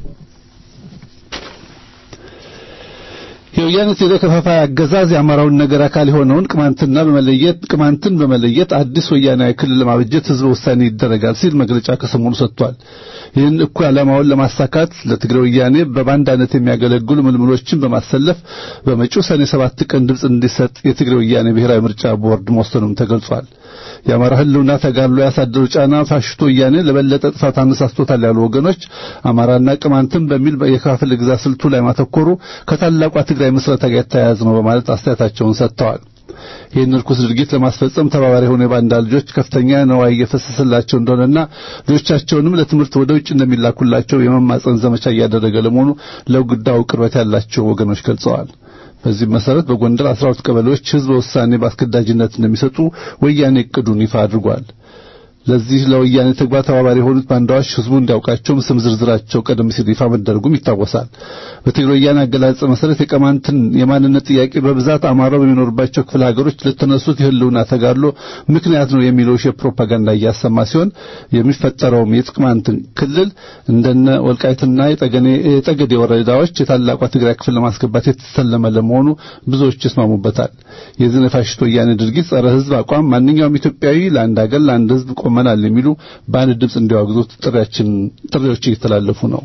የወያኔ ተከፋፋይ አገዛዝ የአማራውን ነገር አካል የሆነውን ቅማንትና በመለየት ቅማንትን በመለየት አዲስ ወያኔ ክልል ለማበጀት ህዝብ ውሳኔ ይደረጋል ሲል መግለጫ ከሰሞኑ ሰጥቷል። ይህን እኩል ዓላማውን ለማሳካት ለትግራይ ወያኔ በባንዳነት የሚያገለግሉ ምልምሎችን በማሰለፍ በመጪው ሰኔ ሰባት ቀን ድምጽ እንዲሰጥ የትግራይ ወያኔ ብሔራዊ ምርጫ ቦርድ መወሰኑም ተገልጿል። የአማራ ህልውና ተጋድሎ ያሳደረው ጫና ፋሽስቱ ወያኔ ለበለጠ ጥፋት አነሳስቶታል ያሉ ወገኖች አማራና ቅማንትን በሚል የከፋፍለ ግዛት ስልቱ ላይ ማተኮሩ ከታላቋ ትግራይ ምስረታ ጋር የተያያዘ ነው በማለት አስተያየታቸውን ሰጥተዋል። ይህን ርኩስ ድርጊት ለማስፈጸም ተባባሪ ሆነው የባንዳ ልጆች ከፍተኛ ነዋይ እየፈሰሰላቸው እንደሆነና ልጆቻቸውንም ለትምህርት ወደ ውጭ እንደሚላኩላቸው የመማጸን ዘመቻ እያደረገ ለመሆኑ ለጉዳዩ ቅርበት ያላቸው ወገኖች ገልጸዋል። በዚህ መሰረት በጎንደር አስራ ሁለት ቀበሌዎች ህዝብ ውሳኔ በአስገዳጅነት እንደሚሰጡ ወያኔ እቅዱን ይፋ አድርጓል። ለዚህ ለወያኔ ተግባር ተባባሪ የሆኑት ባንዳዎች ህዝቡ እንዲያውቃቸው ስም ዝርዝራቸው ቀደም ሲል ይፋ መደረጉም ይታወሳል። በትግራይ ወያኔ አገላለጽ መሰረት የቅማንትን የማንነት ጥያቄ በብዛት አማራው በሚኖርባቸው ክፍለ ሀገሮች ለተነሱት የህልውና ተጋድሎ ምክንያት ነው የሚለው የፕሮፓጋንዳ እያሰማ ሲሆን የሚፈጠረውም የቅማንትን ክልል እንደነ ወልቃይትና የጠገኔ የጠገዴ ወረዳዎች የታላቋ ትግራይ ክፍል ለማስገባት የተሰለመ ለመሆኑ ብዙዎች ይስማሙበታል። የዚህ ፋሽስት ወያኔ ድርጊት ጸረ ህዝብ አቋም ማንኛውም ኢትዮጵያዊ ለአንድ ሀገር ለአንድ ህዝብ ቆመናል የሚሉ በአንድ ድምጽ እንዲያወግዙት ጥሪያችን ጥሪዎች እየተላለፉ ነው።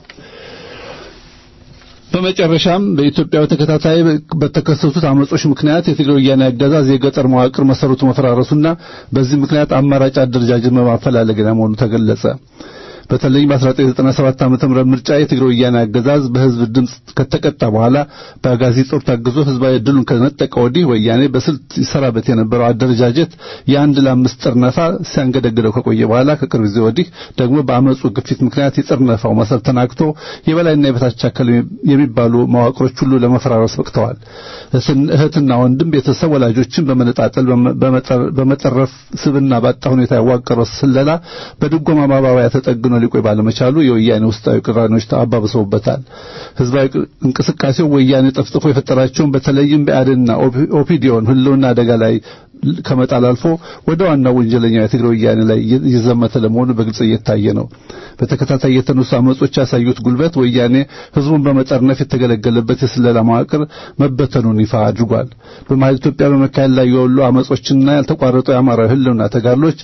በመጨረሻም በኢትዮጵያ በተከታታይ በተከሰቱት አመጾች ምክንያት የትግራይ ወያኔ አገዛዝ የገጠር መዋቅር መሰረቱ መፈራረሱና በዚህ ምክንያት አማራጭ አደረጃጀት በማፈላለግ ላይ መሆኑ ተገለጸ። በተለይ በ1997 ዓመተ ምህረት ምርጫ የትግራይ ወያኔ አገዛዝ በህዝብ ድምጽ ከተቀጣ በኋላ በአጋዚ ጦር ታግዞ ህዝባዊ ድሉን ከነጠቀ ወዲህ ወያኔ በስልት ይሰራበት የነበረው አደረጃጀት የአንድ ለአምስት ጥርነፋ ሲያንገደግደው ከቆየ በኋላ ከቅርብ ጊዜ ወዲህ ደግሞ በአመጹ ግፊት ምክንያት የጥርነፋው መሰረት ተናግቶ የበላይና የበታች አካል የሚባሉ መዋቅሮች ሁሉ ለመፈራረስ በቅተዋል። እህትና ወንድም ቤተሰብ ወላጆችን በመነጣጠል በመጠረፍ ስብና ባጣ ሁኔታ ያዋቀረው ስለላ በድጎማ ማባባያ ተጠግኖ ሊቆይ ባለመቻሉ የወያኔ ውስጣዊ ቅራኔዎች ተአባብሰውበታል። ህዝባዊ እንቅስቃሴው ወያኔ ጠፍጥፎ የፈጠራቸውን በተለይም በአደና ኦፒዲዮን ህልውና አደጋ ላይ ከመጣል አልፎ ወደ ዋናው ወንጀለኛ የትግራይ ወያኔ ላይ ይዘመተ ለመሆኑ በግልጽ እየታየ ነው። በተከታታይ የተነሱ አመጾች ያሳዩት ጉልበት ወያኔ ህዝቡን በመጠርነፍ የተገለገለበት የስለላ መዋቅር መበተኑን ይፋ አድርጓል። በመሃል ኢትዮጵያ በመካሄድ ላይ ያሉ አመጾችና ያልተቋረጡ የአማራ ህልውና ተጋድሎች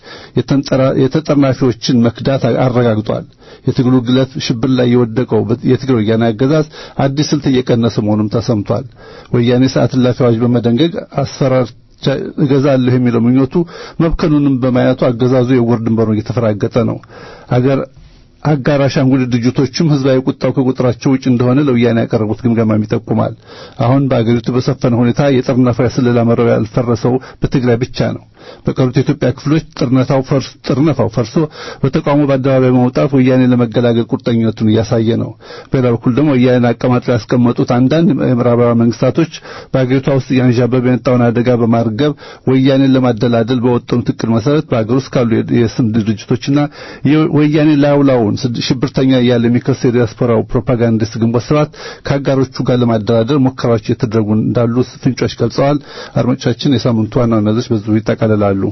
የተጠርናፊዎችን መክዳት አረጋግጧል። የትግሉ ግለት ሽብር ላይ የወደቀው የትግራይ ወያኔ አገዛዝ አዲስ ስልት እየቀነሰ መሆኑም ተሰምቷል። ወያኔ ሰዓት እላፊ አዋጅ በመደንገግ አሰራር እገዛለሁ የሚለው ምኞቱ መብከኑንም በማየቱ አገዛዙ የወር ድንበሩን እየተፈራገጠ ነው። አገር አጋራሽ አንጉል ድርጅቶችም ህዝባዊ ቁጣው ከቁጥራቸው ውጭ እንደሆነ ለወያኔ ያቀረቡት ግምገማ ይጠቁማል። አሁን በአገሪቱ በሰፈነ ሁኔታ የጥርነፋ ስለላ መረብ ያልፈረሰው በትግራይ ብቻ ነው። በቀሩት የኢትዮጵያ ክፍሎች ጥርነታው ፈርስ ጥርነፋው ፈርሶ በተቃውሞ በአደባባይ መውጣት ወያኔ ለመገላገል ቁርጠኝነቱን እያሳየ ነው። በሌላ በኩል ደግሞ ወያኔ አቀማጥለው ያስቀመጡት አንዳንድ የምዕራባውያን መንግስታቶች በአገሪቷ ውስጥ ያንዣበበ የመጣውን አደጋ በማርገብ ወያኔን ለማደላደል በወጠኑት እቅድ መሰረት በአገር ውስጥ ካሉ የስም ድርጅቶችና ወያኔ ላውላውን ሽብርተኛ እያለ የሚከሰው የዲያስፖራው ፕሮፓጋንዲስት ግንቦት ሰባት ከአጋሮቹ ጋር ለማደራደር ሙከራዎች እየተደረጉ እንዳሉ ፍንጮች ገልጸዋል። አድማጮቻችን የሳምንቱ ዋና ዋና ዜናዎች በዚሁ ይጠቃለላሉ።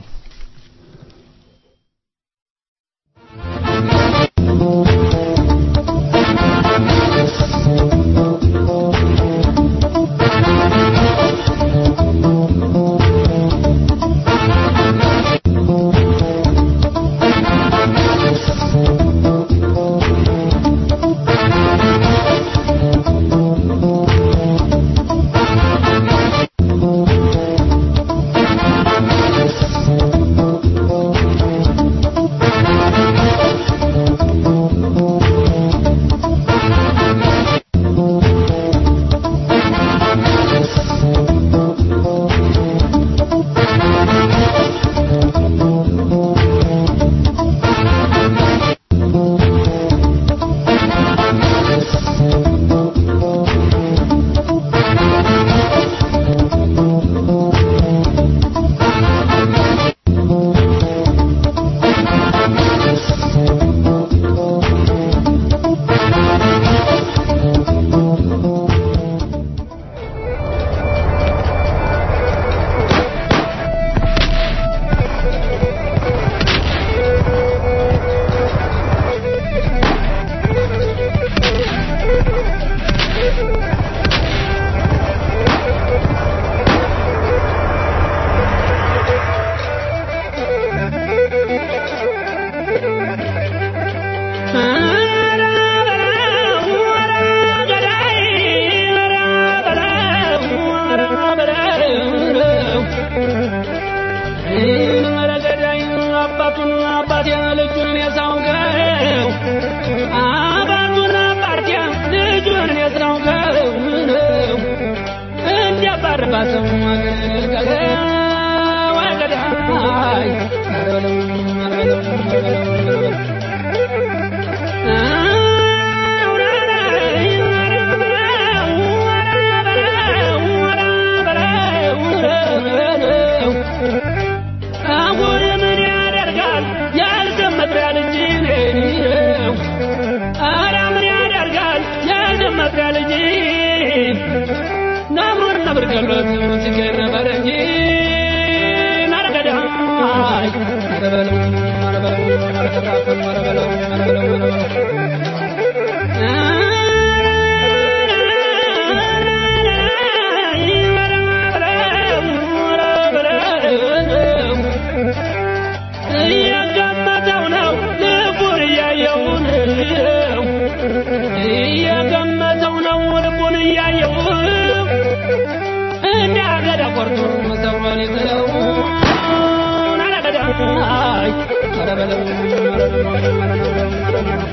Ay,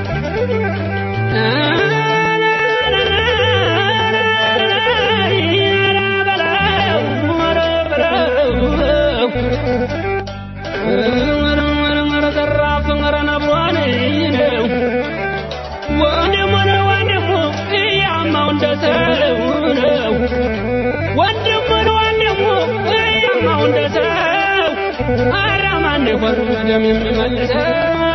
ደም የሚመልሰው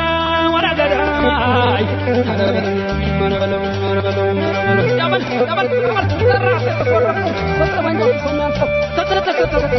ወረገዳይ መረበለው መረበለው ያበል ያበል ያበል ተራፈ ተፈረመው ሰማንተ ተተተተተ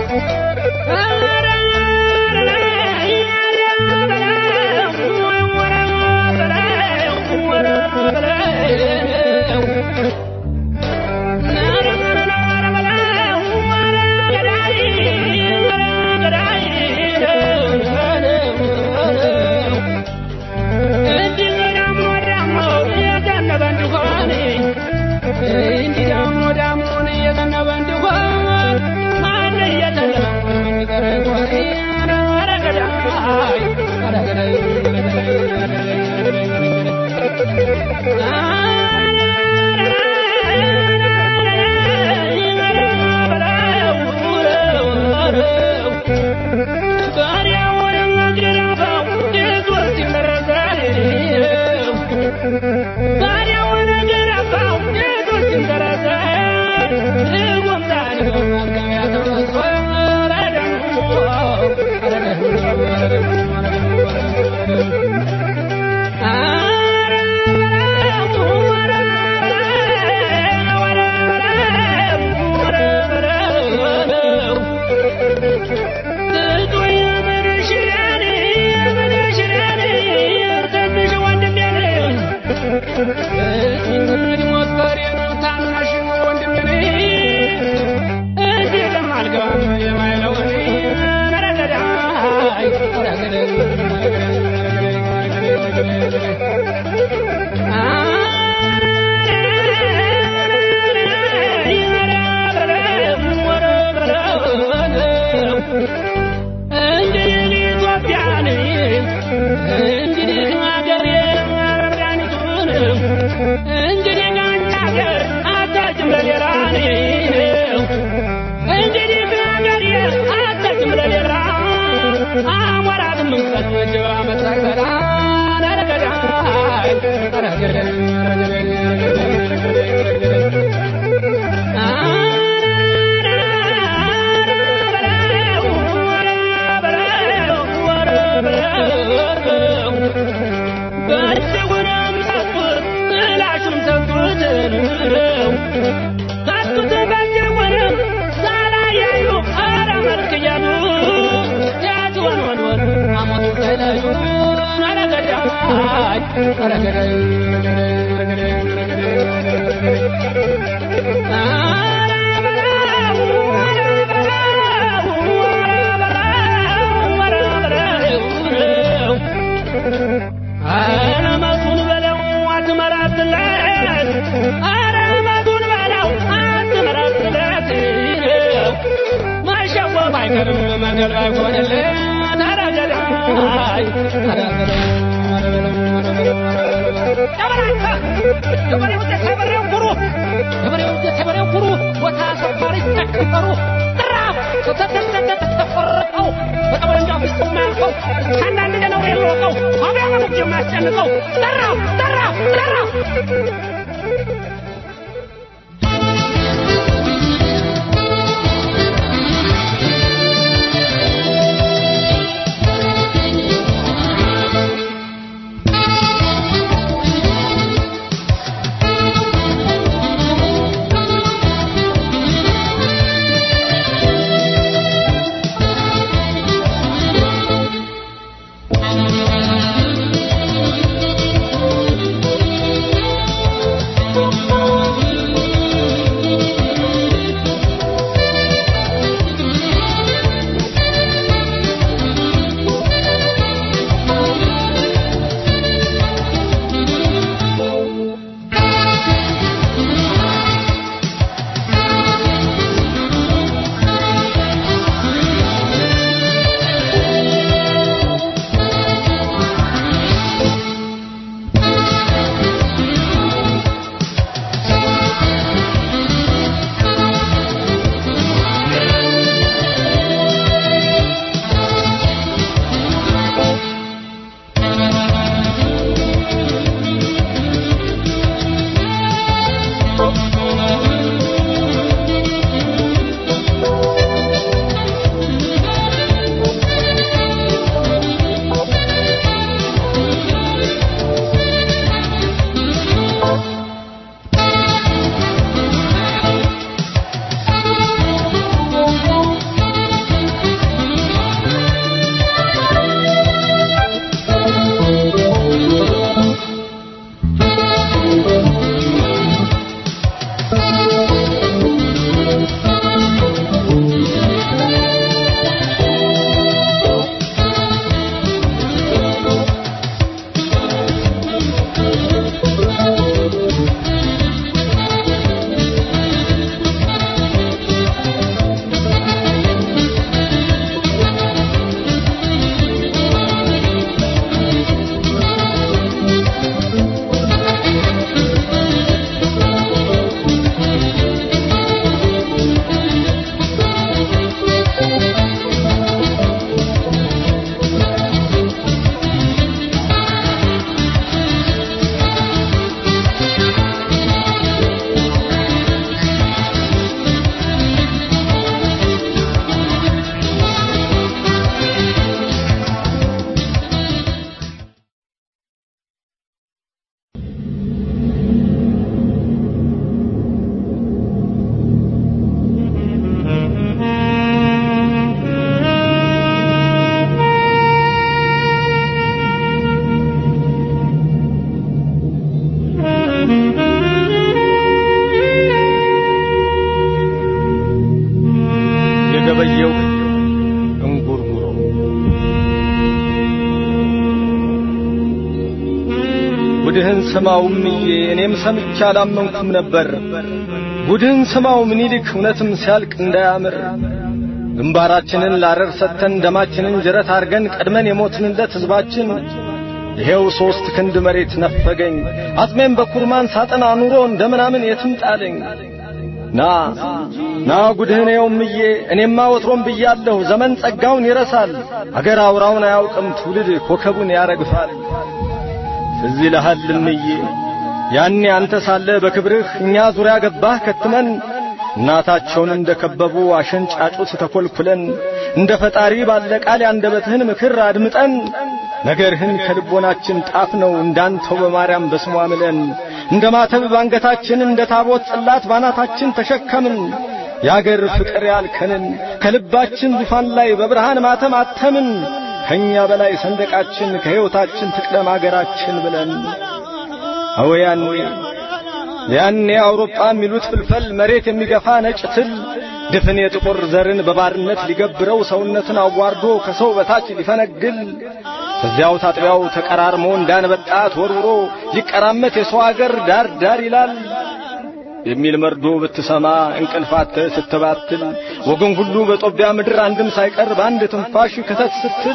ጉድህን ስማው ምዬ እኔም ሰምቼ አላመንኩም ነበር ጉድህን ስማው ምኒልክ እውነትም ሲያልቅ እንዳያምር ግንባራችንን ላረር ሰተን ደማችንን ጅረት አርገን ቀድመን የሞትንለት ህዝባችን ይሄው ሶስት ክንድ መሬት ነፈገኝ አጥሜን በኩርማን ሳጥን አኑሮ እንደምናምን የትም ጣለኝ ና ና ጉድህን የውምዬ እኔማ ወትሮም ብያለሁ ዘመን ጸጋውን ይረሳል አገር አውራውን አያውቅም ትውልድ ኮከቡን ያረግፋል እዚህ ለሐልምዬ ያኔ አንተ ሳለ በክብርህ እኛ ዙሪያ ገባህ ከትመን እናታቸውን እንደከበቡ አሸንጫጩት ተኮልኩለን እንደ ፈጣሪ ባለ ቃል ያንደበትህን ምክር አድምጠን ነገርህን ከልቦናችን ጣፍ ነው እንዳንተው በማርያም በስሟ ምለን እንደ ማተብ ባንገታችን እንደ ታቦት ጽላት ባናታችን ተሸከምን ያገር ፍቅር ያልከንን ከልባችን ዙፋን ላይ በብርሃን ማተም አተምን ከኛ በላይ ሰንደቃችን ከሕይወታችን ትቅደም አገራችን ብለን አወያኔ ያኔ አውሮፓ ሚሉት ፍልፈል መሬት የሚገፋ ነጭ ትል ድፍን የጥቁር ዘርን በባርነት ሊገብረው ሰውነትን አዋርዶ ከሰው በታች ሊፈነግል እዚያው ታጥቢያው ተቀራርሞ እንዳንበጣ ተወርውሮ ሊቀራመት የሰው አገር ዳር ዳር ይላል የሚል መርዶ ብትሰማ እንቅልፋት ስትባትል ወገን ሁሉ በጦቢያ ምድር አንድም ሳይቀር ባንድ ትንፋሽ ከተት ስትል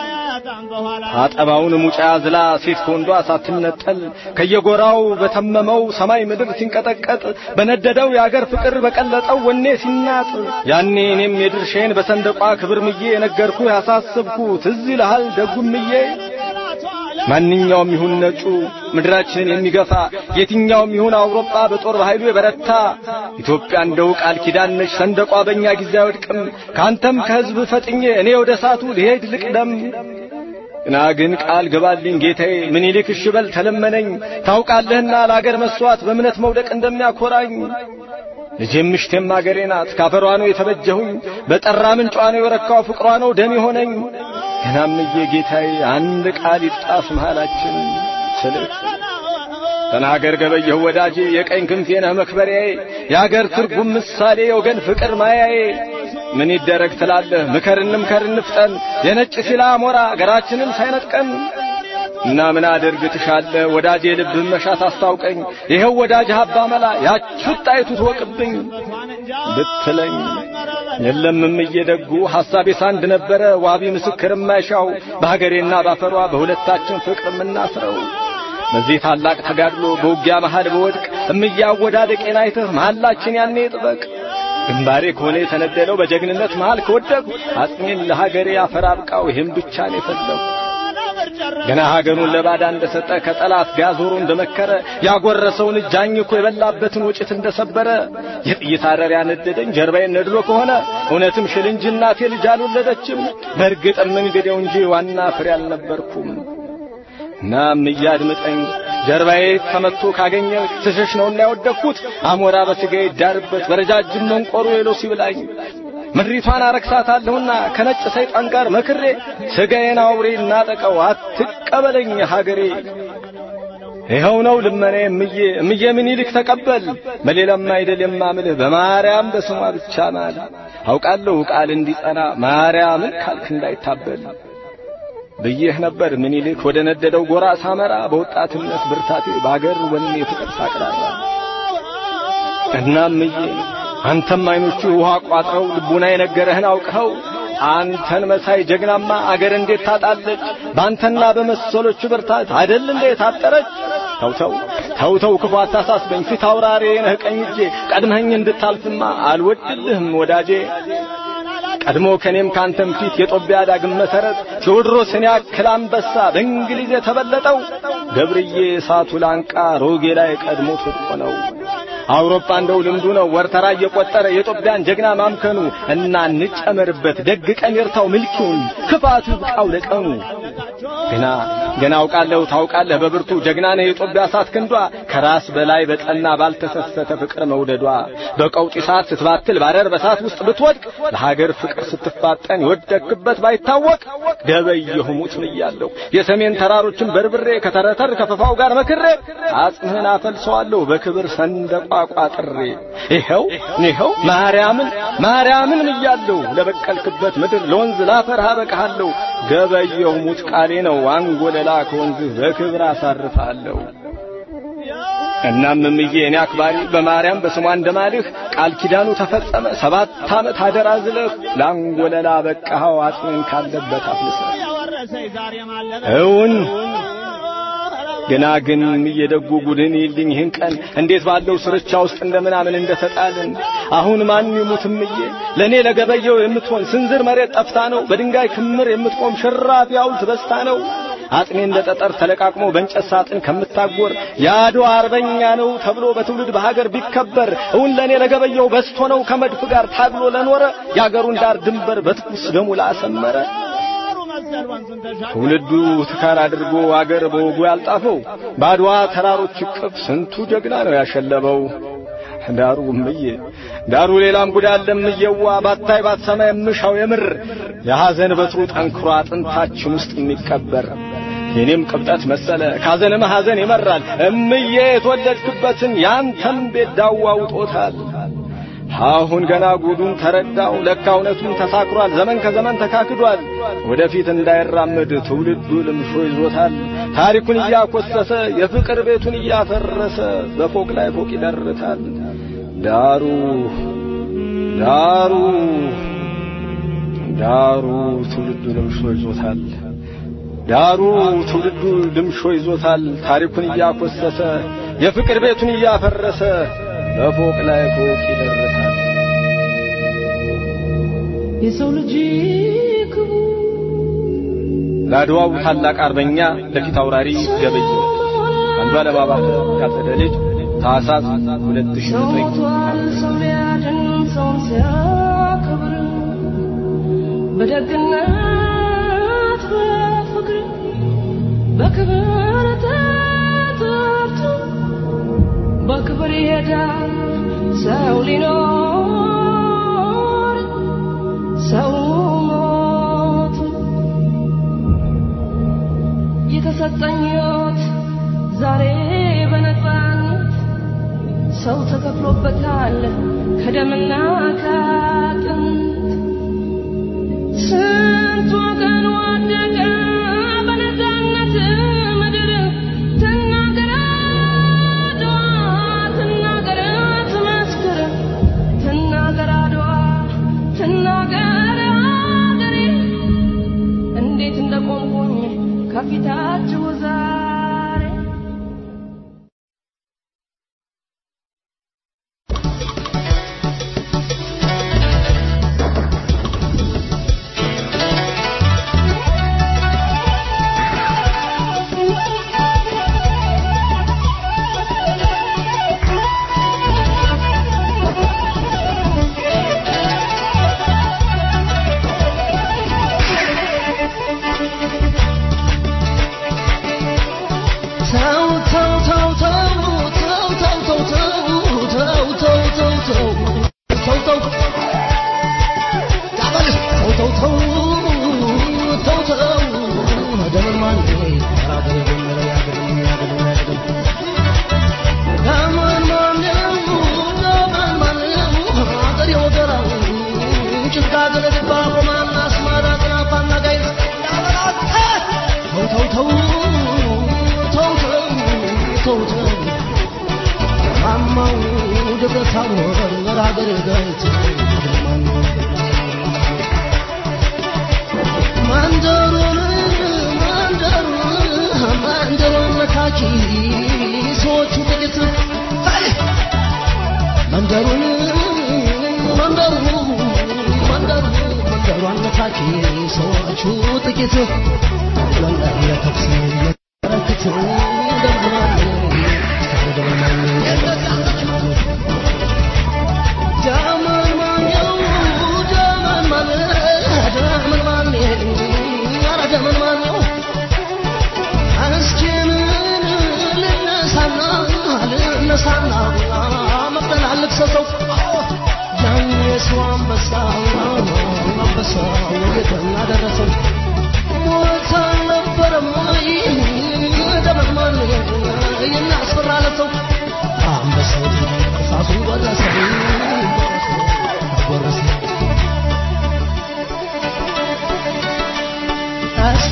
አጠባውን ሙጫ ዝላ ሴት ከወንዷ ሳትነጠል ከየጎራው በተመመው ሰማይ ምድር ሲንቀጠቀጥ በነደደው ያገር ፍቅር በቀለጠው ወኔ ሲናጥ ያኔ እኔም የድርሼን በሰንደቋ ክብር ምዬ የነገርኩ ያሳስብኩ ትዝ ይልሃል ደጉምዬ ማንኛውም ይሁን ነጩ ምድራችንን የሚገፋ የትኛውም ይሁን አውሮፓ በጦር በኃይሉ የበረታ ኢትዮጵያ እንደው ቃል ኪዳን ነች ሰንደቋ በእኛ ጊዜ አይወድቅም ካንተም ከህዝብ ፈጥኜ እኔ ወደ ሳቱ ልሄድ ልቅደም እና ግን ቃል ገባልኝ ጌታዬ ምኒልክ እሺ በል ተለመነኝ ታውቃለህና ለአገር መስዋዕት በእምነት መውደቅ እንደሚያኮራኝ ልጄም ምሽቴም አገሬ ናት ካፈሯ ነው የተበጀሁኝ በጠራ ምንጯ ነው የወረካው ፍቅሯ ነው ደም ሆነኝ እናምዬ ጌታዬ አንድ ቃል ይጣፍ መሃላችን ስልክ ተናገር ገበየሁ ወዳጄ የቀኝ ክንፌ ነህ መክበሪያዬ የአገር ትርጉም ምሳሌ የወገን ፍቅር ማያዬ ምን ይደረግ ትላለህ ምከርንም ከርን ፍጠን የነጭ ሲላ ሞራ አገራችንን ሳይነጥቀን እና ምን አድርግ ትሻለህ ወዳጄ ልብህን መሻት አስታውቀኝ ይሄው ወዳጅ ሀባ መላ ያቹት ጣይቱ ተወቅብኝ ብትለኝ የለምም እየደጉ ሐሳቤ ሳንድ ነበረ ዋቢ ምስክር ማይሻው በሀገሬና ባፈሯ በሁለታችን ፍቅር ምናስረው በዚህ ታላቅ ተጋድሎ በውጊያ መሃል በወድቅ እምያወዳደቄን አይተህ መሐላችን ያኔ ጥበቅ ግንባሬ ኮኔ ተነደለው በጀግንነት መሃል ከወደቁ አጥሜን ለሀገሬ አፈራብቃው ይሄም ብቻ ነው የፈለኩ ገና ሀገሩን ለባዳ እንደሰጠ ከጠላት ጋር ዞሮ እንደመከረ ያጎረሰውን እጃኝ እኮ የበላበትን ወጭት እንደሰበረ የጥይት አረር ያነደደኝ ጀርባዬን ነድሎ ከሆነ እውነትም ሽል እንጂ እናቴ ልጅ አልወለደችም በእርግጥም እንግዲያው እንጂ ዋና ፍሬ አልነበርኩም ናም ያድምጠኝ ጀርባዬ ተመቶ ካገኘ ትሽሽ ነውና ያወደኩት አሞራ በስጋዬ ዳርበት በረጃጅም መንቆሩ የሎሲ ብላኝ ምድሪቷን አረክሳታለሁና ከነጭ ሰይጣን ጋር መክሬ ስጋዬን አውሬ እናጠቀው አትቀበለኝ ሀገሬ ይኸው ነው ልመኔ እምዬ እምዬ ምኒልክ ተቀበል በሌላም አይደል የማምልህ በማርያም በስሟ ብቻ ማል አውቃለሁ ቃል እንዲጸና ማርያምን ካልክ እንዳይታበል ብዬህ ነበር ምኒልክ ወደ ነደደው ጎራ ሳመራ በወጣትነት ብርታቴ ባገር ወኔ ፍቅር ሳቅራራ እናምዬ አንተም አይኖቹ ውሃ ቋጥረው ልቡና የነገረህን አውቀው አንተን መሳይ ጀግናማ አገር እንዴት ታጣለች ባንተና በመሰሎቹ ብርታት አይደል እንዴት ታጠረች ተው ተው ተው ተው ክፉ አታሳስበኝ ፊት አውራሬ ነህ ቀኝ እጄ ቀድመኝ እንድታልፍማ አልወድልህም ወዳጄ ቀድሞ ከኔም ካንተም ፊት የጦቢያ ዳግም መሰረት ቴዎድሮስን ያክል አንበሳ በእንግሊዝ የተበለጠው ገብርዬ ሳቱ ላንቃ ሮጌ ላይ ቀድሞ ተጥቆ ነው አውሮፓ እንደው ልምዱ ነው ወርተራ እየቆጠረ የጦቢያን ጀግና ማምከኑ እና እንጨመርበት ደግ ቀን ይርታው ምልኪውን ክፋቱ ብቃው ለቀኑ ገና ገና አውቃለሁ ታውቃለህ በብርቱ ጀግና ነው የጦቢያ ሳት ክንዷ ከራስ በላይ በጠና ባልተሰሰተ ፍቅር መውደዷ በቀውጢ ሳት ስትባትል ባረር በሳት ውስጥ ብትወድቅ ለሀገር ፍቅር ስትፋጠን ይወደክበት ባይታወቅ ገበየሁ ሙት ንያለሁ የሰሜን ተራሮችን በርብሬ ከተረተር ከፈፋው ጋር መክሬ አጽምህን አፈልሰዋለሁ በክብር ሰንደቋ ቋጥሬ ይሄው ይሄው ማርያምን ማርያምን ንያለሁ ለበቀልክበት ምድር ለወንዝ ላፈርሃ በቃለሁ ገበየሁ ሙት ቃሌ ነው አንጎለላ ከወንዝ በክብር አሳርፋለሁ እናም እምዬ እኔ አክባሪ በማርያም በስሟ እንደማልህ ቃል ኪዳኑ ተፈጸመ ሰባት ዓመት አደራ ዝለህ ላንጎለላ በቃው አጥምን ካለበት አፍልሰህ እውን ገና ግን እየደጉ ጉድን ይልኝ ይህን ቀን እንዴት ባለው ስርቻ ውስጥ እንደምናምን እንደተጣልን አሁን ማን ይሙትም እዬ ለኔ ለገበየው የምትሆን ስንዝር መሬት ጠፍታ ነው በድንጋይ ክምር የምትቆም ሽራፊ ሐውልት በስታ ነው አጥኔ እንደ ጠጠር ተለቃቅሞ በእንጨት ሳጥን ከምታጎር ያድዋ አርበኛ ነው ተብሎ በትውልድ በሀገር ቢከበር እውን ለኔ ለገበየው በስቶ ነው ከመድፍ ጋር ታግሎ ለኖረ ያገሩን ዳር ድንበር በትኩስ ደሙ ላሰመረ ትውልዱ ትካር አድርጎ አገር በወጉ ያልጣፈው ባድዋ ተራሮች እቅፍ ስንቱ ጀግና ነው ያሸለበው ዳሩ እምዬ ዳሩ ሌላም ጉዳለም እየዋ ባታይ ባትሰማ የምሻው የምር የሐዘን በትሩ ጠንክሮ አጥንታችን ውስጥ የሚቀበር የኔም ቅብጠት መሰለ ካዘነም ሐዘን ይመራል እምዬ የተወለድክበትን ያንተም ቤት ዳዋውጦታል አሁን ገና ጉዱን ተረዳው ለካ እውነቱን ተሳክሯል ዘመን ከዘመን ተካክዷል ወደፊት እንዳይራመድ ትውልዱ ልምሾ ይዞታል ታሪኩን እያኮሰሰ የፍቅር ቤቱን እያፈረሰ በፎቅ ላይ ፎቅ ይደርታል ዳሩ ዳሩ ዳሩ ትውልዱ ልምሾ ይዞታል ዳሩ ትውልዱ ልምሾ ይዞታል ታሪኩን እያኮሰሰ የፍቅር ቤቱን እያፈረሰ በፎቅ ላይ ፎቅ ይደርሳል የሰው ልጅ ለአድዋው ታላቅ አርበኛ ለፊት አውራሪ ገበየ አንዷ ለባባ ካፈደ ልጅ ታሳስ ሁለት ሺህ ዘጠኝ በደግነት በፍቅር በክብር ተጠርቶ በክብር ይሄዳል ሰው ሊኖር ሰው ሞት የተሰጠኝ ሕይወት ዛሬ በነፃነት ሰው ተከፍሎበታል ከደምና ከአጥንት ስንት ወገን ወደቀ በነፃነት ምድር ትናገር አድዋ ትናገር ትመስክር ትናገር አድዋ ትናገር አገሬ እንዴት እንደቆምኩኝ ከፊታችሁ ዛሬ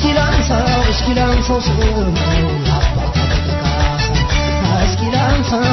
Askilan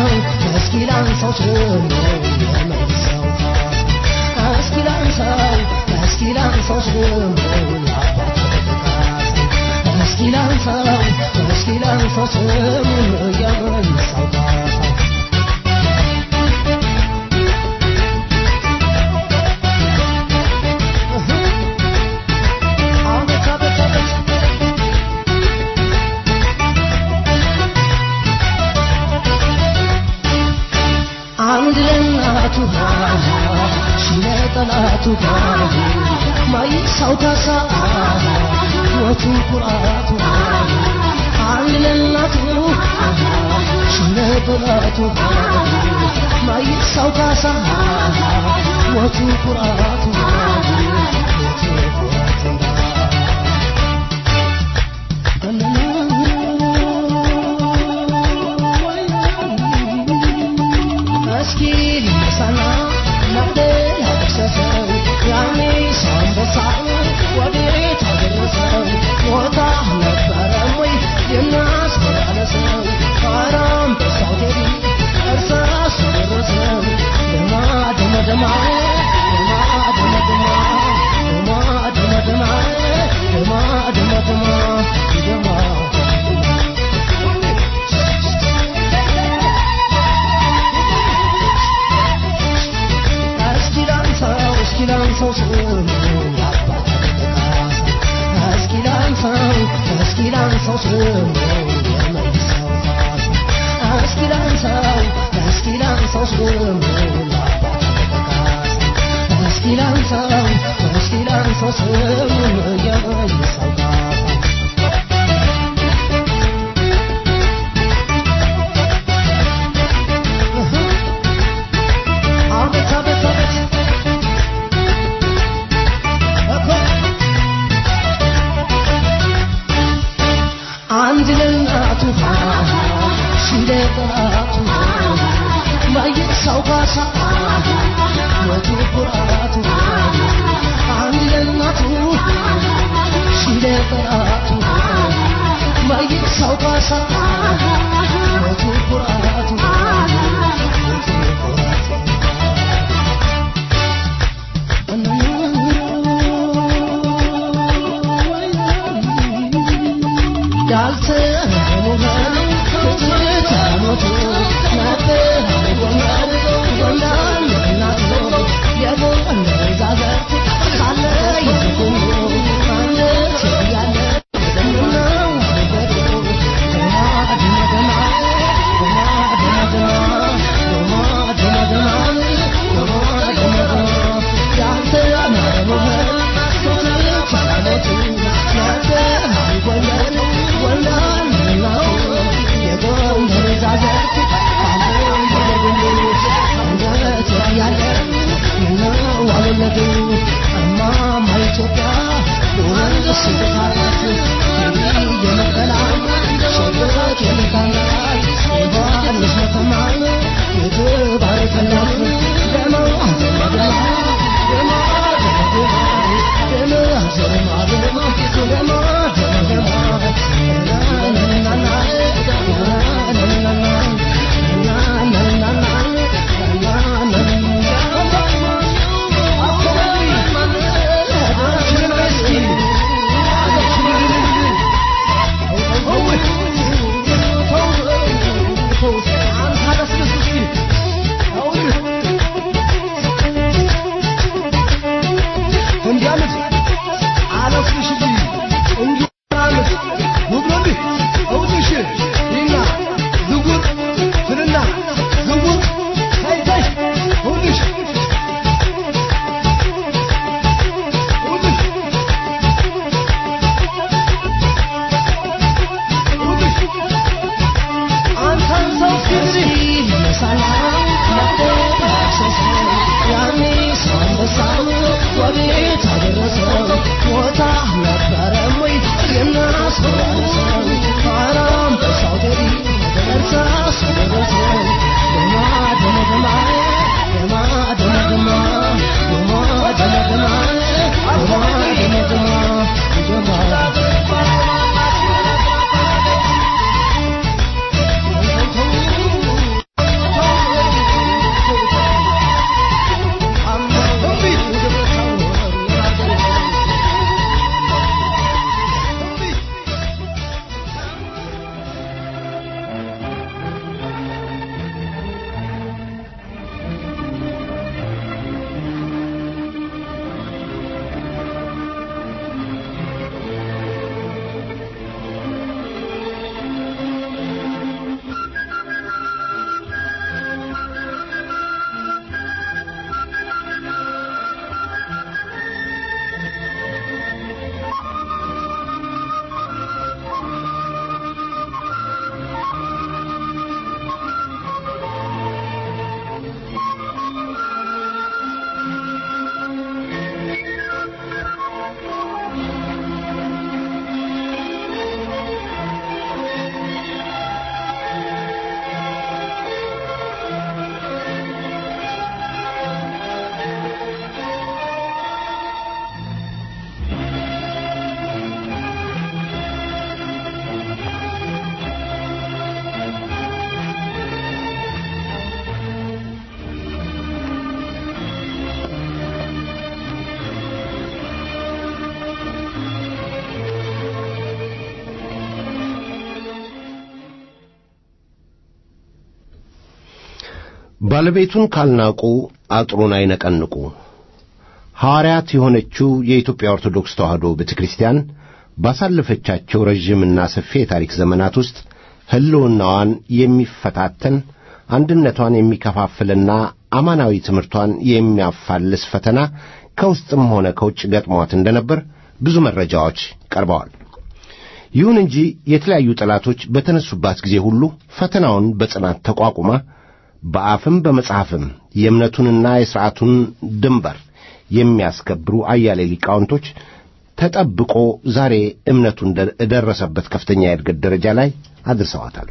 ባለቤቱን ካልናቁ አጥሩን አይነቀንቁ። ሐዋርያት የሆነችው የኢትዮጵያ ኦርቶዶክስ ተዋሕዶ ቤተክርስቲያን ባሳለፈቻቸው ረጅምና ሰፊ የታሪክ ዘመናት ውስጥ ሕልውናዋን የሚፈታተን አንድነቷን የሚከፋፍልና አማናዊ ትምህርቷን የሚያፋልስ ፈተና ከውስጥም ሆነ ከውጭ ገጥሟት እንደነበር ብዙ መረጃዎች ቀርበዋል። ይሁን እንጂ የተለያዩ ጠላቶች በተነሱባት ጊዜ ሁሉ ፈተናውን በጽናት ተቋቁማ በአፍም በመጽሐፍም የእምነቱንና የሥርዓቱን ድንበር የሚያስከብሩ አያሌ ሊቃውንቶች ተጠብቆ ዛሬ እምነቱን ደረሰበት ከፍተኛ የእድገት ደረጃ ላይ አድርሰዋታል።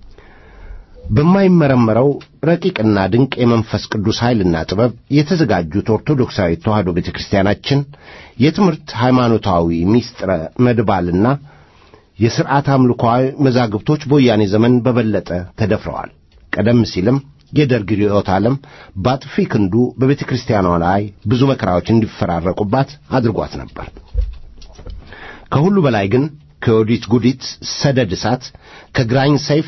በማይመረመረው ረቂቅና ድንቅ የመንፈስ ቅዱስ ኃይልና ጥበብ የተዘጋጁት ኦርቶዶክሳዊ ተዋሕዶ ቤተክርስቲያናችን የትምህርት ሃይማኖታዊ ሚስጥረ መድባልና የሥርዓት አምልኮአዊ መዛግብቶች በወያኔ ዘመን በበለጠ ተደፍረዋል። ቀደም ሲልም የደርግ ርዕዮተ ዓለም በአጥፊ ክንዱ በቤተክርስቲያኗ ላይ ብዙ መከራዎች እንዲፈራረቁባት አድርጓት ነበር። ከሁሉ በላይ ግን ከዮዲት ጉዲት ሰደድ እሳት፣ ከግራኝ ሰይፍ፣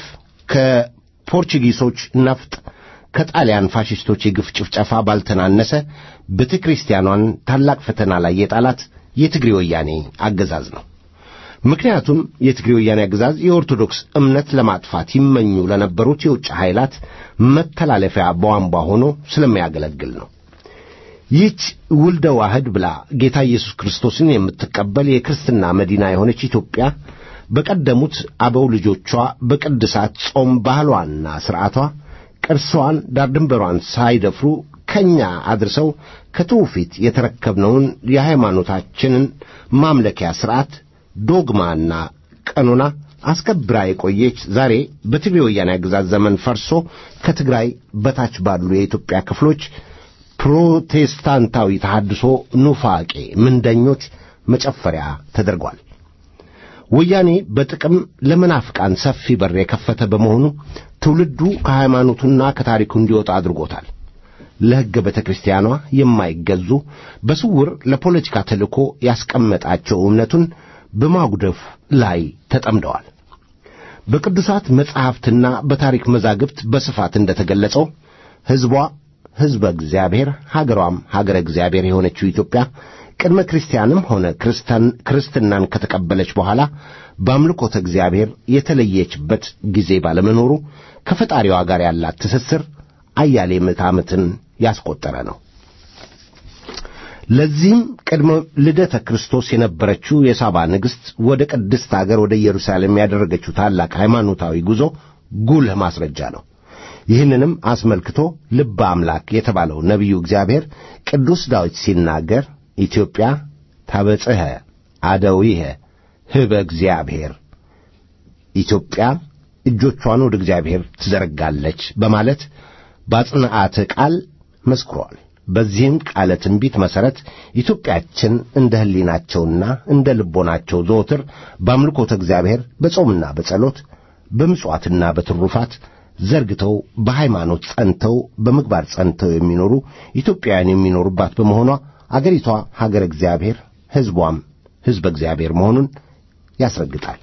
ከፖርቹጊሶች ነፍጥ፣ ከጣሊያን ፋሽስቶች የግፍ ጭፍጨፋ ባልተናነሰ ቤተክርስቲያኗን ታላቅ ፈተና ላይ የጣላት የትግሬ ወያኔ አገዛዝ ነው። ምክንያቱም የትግሬ ወያኔ አገዛዝ የኦርቶዶክስ እምነት ለማጥፋት ይመኙ ለነበሩት የውጭ ኃይላት መተላለፊያ ቧንቧ ሆኖ ስለሚያገለግል ነው። ይህች ውልደ ዋህድ ብላ ጌታ ኢየሱስ ክርስቶስን የምትቀበል የክርስትና መዲና የሆነች ኢትዮጵያ በቀደሙት አበው ልጆቿ በቅድሳት ጾም ባህሏና ሥርዓቷ ቅርሷን ዳር ድንበሯን ሳይደፍሩ ከኛ አድርሰው ከትውፊት የተረከብነውን የሃይማኖታችንን ማምለኪያ ሥርዓት ዶግማና ቀኖና አስከብራ የቆየች ዛሬ በትግሬ ወያኔ አገዛዝ ዘመን ፈርሶ ከትግራይ በታች ባሉ የኢትዮጵያ ክፍሎች ፕሮቴስታንታዊ ተሐድሶ ኑፋቄ ምንደኞች መጨፈሪያ ተደርጓል። ወያኔ በጥቅም ለመናፍቃን ሰፊ በር የከፈተ በመሆኑ ትውልዱ ከሃይማኖቱና ከታሪኩ እንዲወጣ አድርጎታል። ለሕገ ቤተክርስቲያኗ የማይገዙ በስውር ለፖለቲካ ተልእኮ ያስቀመጣቸው እምነቱን በማጉደፍ ላይ ተጠምደዋል። በቅዱሳት መጻሕፍትና በታሪክ መዛግብት በስፋት እንደተገለጸው ሕዝቧ ሕዝበ እግዚአብሔር ሀገሯም ሀገረ እግዚአብሔር የሆነችው ኢትዮጵያ ቅድመ ክርስቲያንም ሆነ ክርስቲያን ክርስትናን ከተቀበለች በኋላ በአምልኮተ እግዚአብሔር የተለየችበት ጊዜ ባለመኖሩ ከፈጣሪዋ ጋር ያላት ትስስር አያሌ ምዕተ ዓመትን ያስቆጠረ ነው። ለዚህም ቅድመ ልደተ ክርስቶስ የነበረችው የሳባ ንግሥት ወደ ቅድስት አገር ወደ ኢየሩሳሌም ያደረገችው ታላቅ ሃይማኖታዊ ጉዞ ጉልህ ማስረጃ ነው። ይህንንም አስመልክቶ ልበ አምላክ የተባለው ነቢዩ እግዚአብሔር ቅዱስ ዳዊት ሲናገር ኢትዮጵያ ታበጽሐ አደዊሃ ህበ እግዚአብሔር፣ ኢትዮጵያ እጆቿን ወደ እግዚአብሔር ትዘረጋለች በማለት በአጽንዓተ ቃል መስክሯል። በዚህም ቃለ ትንቢት መሠረት ኢትዮጵያችን እንደ ሕሊናቸውና እንደ ልቦናቸው ዘወትር በአምልኮተ እግዚአብሔር በጾምና በጸሎት በምጽዋትና በትሩፋት ዘርግተው በሃይማኖት ጸንተው በምግባር ጸንተው የሚኖሩ ኢትዮጵያውያን የሚኖሩባት በመሆኗ አገሪቷ ሀገረ እግዚአብሔር ሕዝቧም ሕዝበ እግዚአብሔር መሆኑን ያስረግጣል።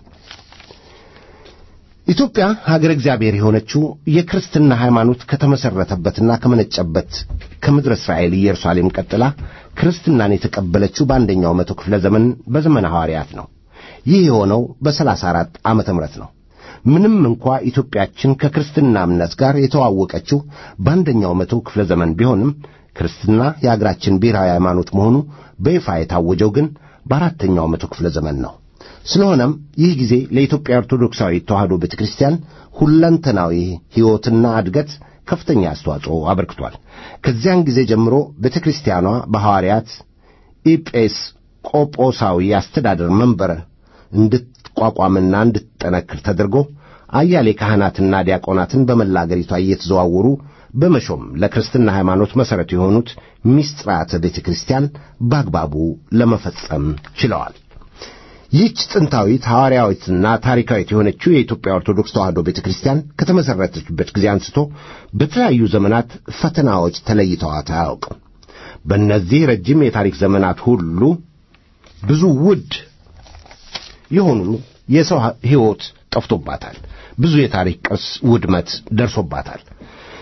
ኢትዮጵያ ሀገረ እግዚአብሔር የሆነችው የክርስትና ሃይማኖት ከተመሰረተበትና ከመነጨበት ከምድረ እስራኤል ኢየሩሳሌም ቀጥላ ክርስትናን የተቀበለችው በአንደኛው መቶ ክፍለ ዘመን በዘመነ ሐዋርያት ነው። ይህ የሆነው በሰላሳ አራት ዓመተ ምህረት ነው። ምንም እንኳ ኢትዮጵያችን ከክርስትና እምነት ጋር የተዋወቀችው በአንደኛው መቶ ክፍለ ዘመን ቢሆንም ክርስትና የአገራችን ብሔራዊ ሃይማኖት መሆኑ በይፋ የታወጀው ግን በአራተኛው መቶ ክፍለ ዘመን ነው። ስለሆነም ይህ ጊዜ ለኢትዮጵያ ኦርቶዶክሳዊ ተዋሕዶ ቤተክርስቲያን ሁለንተናዊ ሕይወትና እድገት ከፍተኛ አስተዋጽኦ አበርክቷል። ከዚያን ጊዜ ጀምሮ ቤተክርስቲያኗ በሐዋርያት ኢጲስ ቆጶሳዊ አስተዳደር መንበረ እንድትቋቋምና እንድትጠነክር ተደርጎ አያሌ ካህናትና ዲያቆናትን በመላ አገሪቷ እየተዘዋወሩ በመሾም ለክርስትና ሃይማኖት መሠረት የሆኑት ሚስጥራተ ቤተክርስቲያን በአግባቡ ለመፈጸም ችለዋል። ይህች ጥንታዊት ሐዋርያዊትና ታሪካዊት የሆነችው የኢትዮጵያ ኦርቶዶክስ ተዋሕዶ ቤተክርስቲያን ከተመሠረተችበት ጊዜ አንስቶ በተለያዩ ዘመናት ፈተናዎች ተለይተዋት አያውቅም። በእነዚህ ረጅም የታሪክ ዘመናት ሁሉ ብዙ ውድ የሆኑ የሰው ሕይወት ጠፍቶባታል። ብዙ የታሪክ ቅርስ ውድመት ደርሶባታል።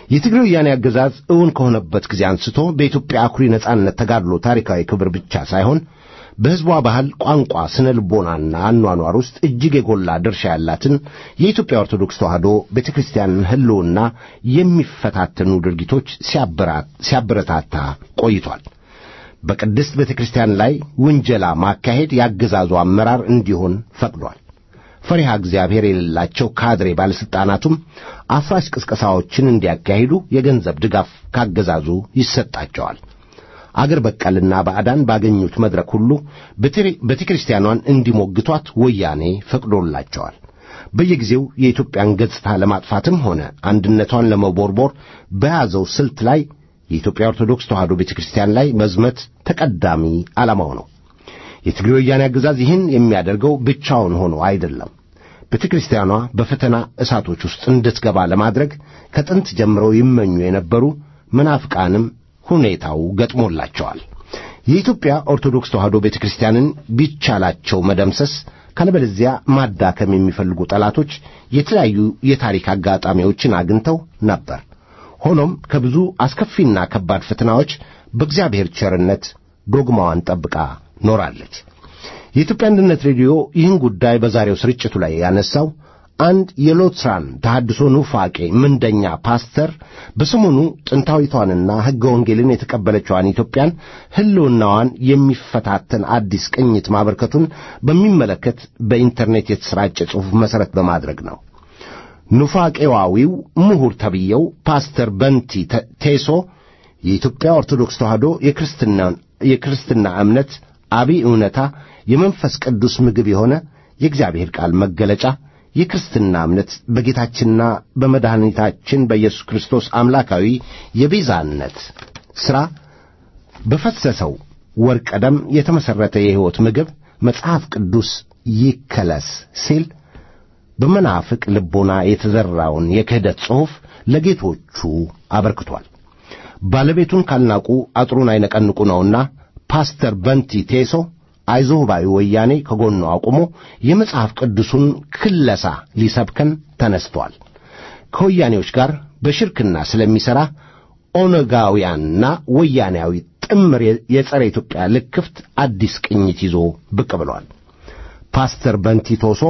የትግራይ ወያኔ አገዛዝ እውን ከሆነበት ጊዜ አንስቶ በኢትዮጵያ አኩሪ ነጻነት ተጋድሎ ታሪካዊ ክብር ብቻ ሳይሆን በሕዝቧ ባህል፣ ቋንቋ፣ ስነ ልቦናና አኗኗር ውስጥ እጅግ የጎላ ድርሻ ያላትን የኢትዮጵያ ኦርቶዶክስ ተዋሕዶ ቤተክርስቲያንን ሕልውና የሚፈታተኑ ድርጊቶች ሲያበረታታ ቆይቷል። በቅድስት ቤተክርስቲያን ላይ ውንጀላ ማካሄድ ያገዛዙ አመራር እንዲሆን ፈቅዷል። ፈሪሃ እግዚአብሔር የሌላቸው ካድሬ ባለስልጣናቱም አፍራሽ ቅስቀሳዎችን እንዲያካሂዱ የገንዘብ ድጋፍ ካገዛዙ ይሰጣቸዋል። አገር በቀልና ባዕዳን ባገኙት መድረክ ሁሉ ቤተክርስቲያኗን እንዲሞግቷት ወያኔ ፈቅዶላቸዋል። በየጊዜው የኢትዮጵያን ገጽታ ለማጥፋትም ሆነ አንድነቷን ለመቦርቦር በያዘው ስልት ላይ የኢትዮጵያ ኦርቶዶክስ ተዋሕዶ ቤተክርስቲያን ላይ መዝመት ተቀዳሚ ዓላማው ነው። የትግራይ ወያኔ አገዛዝ ይህን የሚያደርገው ብቻውን ሆኖ አይደለም። ቤተክርስቲያኗ በፈተና እሳቶች ውስጥ እንድትገባ ለማድረግ ከጥንት ጀምረው ይመኙ የነበሩ መናፍቃንም ሁኔታው ገጥሞላቸዋል። የኢትዮጵያ ኦርቶዶክስ ተዋሕዶ ቤተክርስቲያንን ቢቻላቸው መደምሰስ ካለበለዚያ ማዳከም የሚፈልጉ ጠላቶች የተለያዩ የታሪክ አጋጣሚዎችን አግኝተው ነበር። ሆኖም ከብዙ አስከፊና ከባድ ፈተናዎች በእግዚአብሔር ቸርነት ዶግማዋን ጠብቃ ኖራለች። የኢትዮጵያ አንድነት ሬዲዮ ይህን ጉዳይ በዛሬው ስርጭቱ ላይ ያነሳው አንድ የሎትራን ተሐድሶ ኑፋቄ ምንደኛ ፓስተር በሰሞኑ ጥንታዊቷንና ሕገ ወንጌልን የተቀበለችዋን ኢትዮጵያን ሕልውናዋን የሚፈታተን አዲስ ቅኝት ማበርከቱን በሚመለከት በኢንተርኔት የተሰራጨ ጽሑፍ መሠረት በማድረግ ነው። ኑፋቄዋዊው ምሁር ተብየው ፓስተር በንቲ ቴሶ የኢትዮጵያ ኦርቶዶክስ ተዋሕዶ የክርስትና የክርስትና እምነት አብይ እውነታ የመንፈስ ቅዱስ ምግብ የሆነ የእግዚአብሔር ቃል መገለጫ የክርስትና እምነት በጌታችንና በመድኃኒታችን በኢየሱስ ክርስቶስ አምላካዊ የቤዛነት ሥራ በፈሰሰው ወርቀ ደም የተመሠረተ የሕይወት ምግብ መጽሐፍ ቅዱስ ይከለስ ሲል በመናፍቅ ልቦና የተዘራውን የክህደት ጽሑፍ ለጌቶቹ አበርክቷል። ባለቤቱን ካልናቁ አጥሩን አይነቀንቁ ነውና ፓስተር በንቲ ቴሶ አይዞህ ባይ ወያኔ ከጎኑ አቁሞ የመጽሐፍ ቅዱሱን ክለሳ ሊሰብከን ተነስቷል። ከወያኔዎች ጋር በሽርክና ስለሚሠራ ኦነጋውያንና ወያኔያዊ ጥምር የጸረ ኢትዮጵያ ልክፍት አዲስ ቅኝት ይዞ ብቅ ብሏል። ፓስተር በንቲ ቴሶ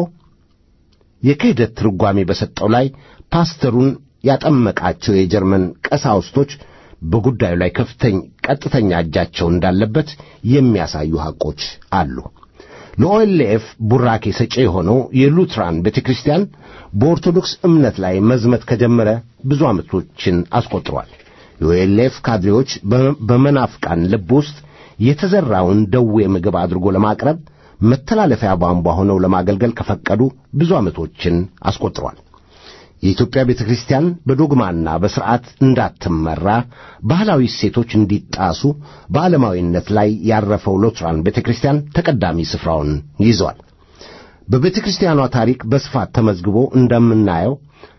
የክህደት ትርጓሜ በሰጠው ላይ ፓስተሩን ያጠመቃቸው የጀርመን ቀሳውስቶች በጉዳዩ ላይ ከፍተኛ ቀጥተኛ እጃቸው እንዳለበት የሚያሳዩ ሐቆች አሉ። ለኦኤልኤፍ ቡራኬ ሰጪ የሆነው የሉትራን ቤተክርስቲያን በኦርቶዶክስ እምነት ላይ መዝመት ከጀመረ ብዙ ዓመቶችን አስቆጥሯል። የኦኤልኤፍ ካድሬዎች በመናፍቃን ልብ ውስጥ የተዘራውን ደዌ ምግብ አድርጎ ለማቅረብ መተላለፊያ ቧንቧ ሆነው ለማገልገል ከፈቀዱ ብዙ ዓመቶችን አስቆጥሯል። የኢትዮጵያ ቤተክርስቲያን በዶግማና በሥርዓት እንዳትመራ፣ ባህላዊ እሴቶች እንዲጣሱ በዓለማዊነት ላይ ያረፈው ሉትራን ቤተክርስቲያን ተቀዳሚ ስፍራውን ይዟል። በቤተክርስቲያኗ ታሪክ በስፋት ተመዝግቦ እንደምናየው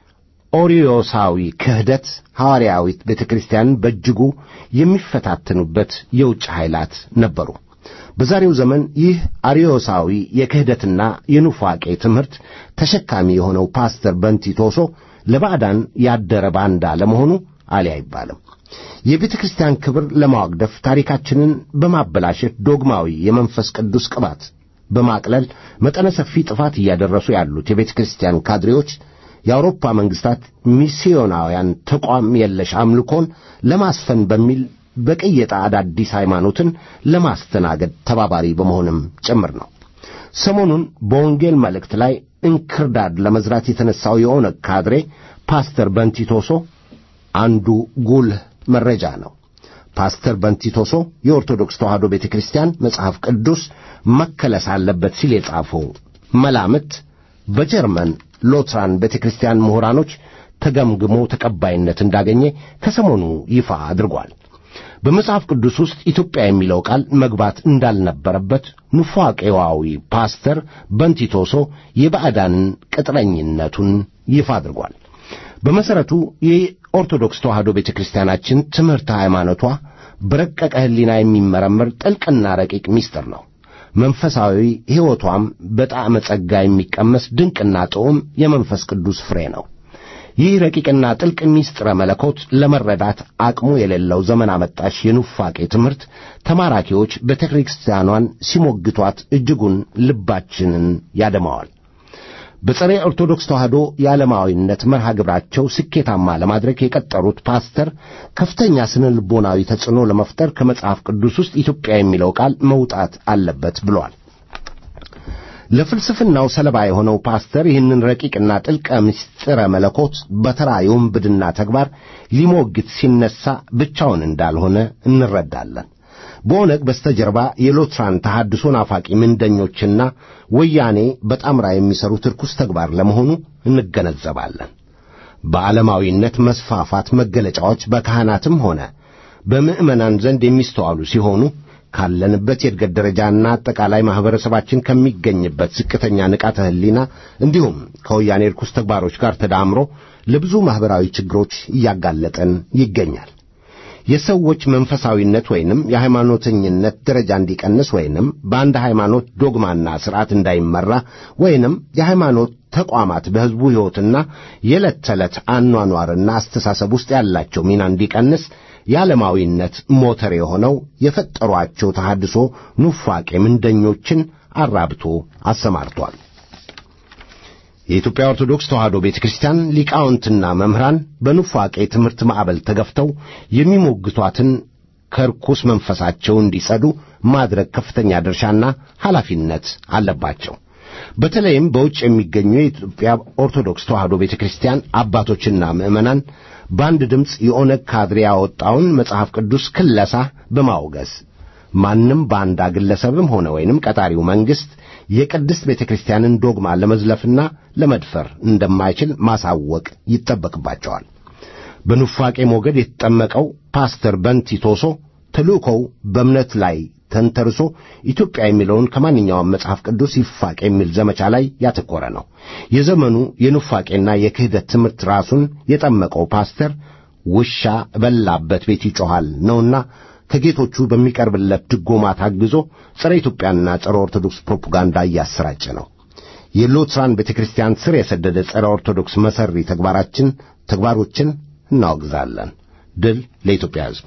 ኦሪዮሳዊ ክህደት ሐዋርያዊት ቤተክርስቲያንን በእጅጉ የሚፈታተኑበት የውጭ ኃይላት ነበሩ። በዛሬው ዘመን ይህ አሪዮሳዊ የክህደትና የኑፋቄ ትምህርት ተሸካሚ የሆነው ፓስተር በንቲ ቴሶ ለባዕዳን ያደረ ባንዳ ለመሆኑ አሊ አይባልም። የቤተ ክርስቲያን ክብር ለማወግደፍ ታሪካችንን በማበላሸት ዶግማዊ የመንፈስ ቅዱስ ቅባት በማቅለል መጠነ ሰፊ ጥፋት እያደረሱ ያሉት የቤተ ክርስቲያን ካድሬዎች የአውሮፓ መንግስታት ሚስዮናውያን ተቋም የለሽ አምልኮን ለማስፈን በሚል በቀየጣ አዳዲስ ሃይማኖትን ለማስተናገድ ተባባሪ በመሆንም ጭምር ነው። ሰሞኑን በወንጌል መልእክት ላይ እንክርዳድ ለመዝራት የተነሳው የኦነግ ካድሬ ፓስተር በንቲ ቴሶ አንዱ ጉልህ መረጃ ነው። ፓስተር በንቲ ቴሶ የኦርቶዶክስ ተዋሕዶ ቤተክርስቲያን መጽሐፍ ቅዱስ መከለስ አለበት ሲል የጻፈው መላምት በጀርመን ሉትራን ቤተክርስቲያን ምሁራኖች ተገምግሞ ተቀባይነት እንዳገኘ ከሰሞኑ ይፋ አድርጓል። በመጽሐፍ ቅዱስ ውስጥ ኢትዮጵያ የሚለው ቃል መግባት እንዳልነበረበት ኑፋቄዋዊ ፓስተር በንቲ ቴሶ የባዕዳንን ቅጥረኝነቱን ይፋ አድርጓል። በመሰረቱ የኦርቶዶክስ ተዋሕዶ ቤተክርስቲያናችን ትምህርት ሃይማኖቷ በረቀቀ ሕሊና የሚመረመር ጥልቅና ረቂቅ ምስጢር ነው። መንፈሳዊ ሕይወቷም በጣዕመ ጸጋ የሚቀመስ ድንቅና ጥዑም የመንፈስ ቅዱስ ፍሬ ነው። ይህ ረቂቅና ጥልቅ ምስጢረ መለኮት ለመረዳት አቅሙ የሌለው ዘመን አመጣሽ የኑፋቄ ትምህርት ተማራኪዎች ቤተክርስቲያኗን ሲሞግቷት እጅጉን ልባችንን ያደማዋል። በጸረ ኦርቶዶክስ ተዋህዶ የዓለማዊነት መርሃ ግብራቸው ስኬታማ ለማድረግ የቀጠሩት ፓስተር ከፍተኛ ስነ ልቦናዊ ተጽዕኖ ለመፍጠር ከመጽሐፍ ቅዱስ ውስጥ ኢትዮጵያ የሚለው ቃል መውጣት አለበት ብለዋል። ለፍልስፍናው ሰለባ የሆነው ፓስተር ይህንን ረቂቅና ጥልቅ ምስጢረ መለኮት በተራ የውንብድና ተግባር ሊሞግት ሲነሳ ብቻውን እንዳልሆነ እንረዳለን። በኦነግ በስተጀርባ የሎትራን ተሐድሶ ናፋቂ ምንደኞችና ወያኔ በጣምራ የሚሰሩት ርኩስ ተግባር ለመሆኑ እንገነዘባለን። በዓለማዊነት መስፋፋት መገለጫዎች በካህናትም ሆነ በምዕመናን ዘንድ የሚስተዋሉ ሲሆኑ ካለንበት የእድገት ደረጃና አጠቃላይ ማህበረሰባችን ከሚገኝበት ዝቅተኛ ንቃተ ህሊና እንዲሁም ከወያኔ ርኩስ ተግባሮች ጋር ተዳምሮ ለብዙ ማህበራዊ ችግሮች እያጋለጠን ይገኛል። የሰዎች መንፈሳዊነት ወይንም የሃይማኖተኝነት ደረጃ እንዲቀንስ ወይንም በአንድ ሃይማኖት ዶግማና ሥርዓት እንዳይመራ ወይንም የሃይማኖት ተቋማት በሕዝቡ ሕይወትና የዕለት ተዕለት አኗኗርና አስተሳሰብ ውስጥ ያላቸው ሚና እንዲቀንስ የዓለማዊነት ሞተር የሆነው የፈጠሯቸው ተሐድሶ ኑፋቄ ምንደኞችን አራብቶ አሰማርቷል። የኢትዮጵያ ኦርቶዶክስ ተዋህዶ ቤተክርስቲያን ሊቃውንትና መምህራን በኑፋቄ ትምህርት ማዕበል ተገፍተው የሚሞግቷትን ከርኩስ መንፈሳቸው እንዲጸዱ ማድረግ ከፍተኛ ድርሻና ኃላፊነት አለባቸው። በተለይም በውጭ የሚገኙ የኢትዮጵያ ኦርቶዶክስ ተዋህዶ ቤተክርስቲያን አባቶችና ምዕመናን በአንድ ድምፅ የኦነግ ካድሬ ያወጣውን መጽሐፍ ቅዱስ ክለሳ በማውገዝ ማንም ባንዳ ግለሰብም ሆነ ወይንም ቀጣሪው መንግስት የቅድስት ቤተክርስቲያንን ዶግማ ለመዝለፍና ለመድፈር እንደማይችል ማሳወቅ ይጠበቅባቸዋል። በኑፋቄ ሞገድ የተጠመቀው ፓስተር በንቲ ቶሶ ተልእኮው በእምነት ላይ ተንተርሶ ኢትዮጵያ የሚለውን ከማንኛውም መጽሐፍ ቅዱስ ይፋቅ የሚል ዘመቻ ላይ ያተኮረ ነው። የዘመኑ የኑፋቄና የክህደት ትምህርት ራሱን የጠመቀው ፓስተር ውሻ በላበት ቤት ይጮሃል ነውና ከጌቶቹ በሚቀርብለት ድጎማ ታግዞ ጸረ ኢትዮጵያና ጸረ ኦርቶዶክስ ፕሮፓጋንዳ እያሰራጨ ነው። የሉትራን ቤተክርስቲያን ስር የሰደደ ጸረ ኦርቶዶክስ መሰሪ ተግባራችን ተግባሮችን እናወግዛለን። ድል ለኢትዮጵያ ሕዝብ።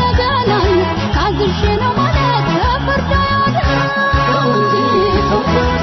Thank you.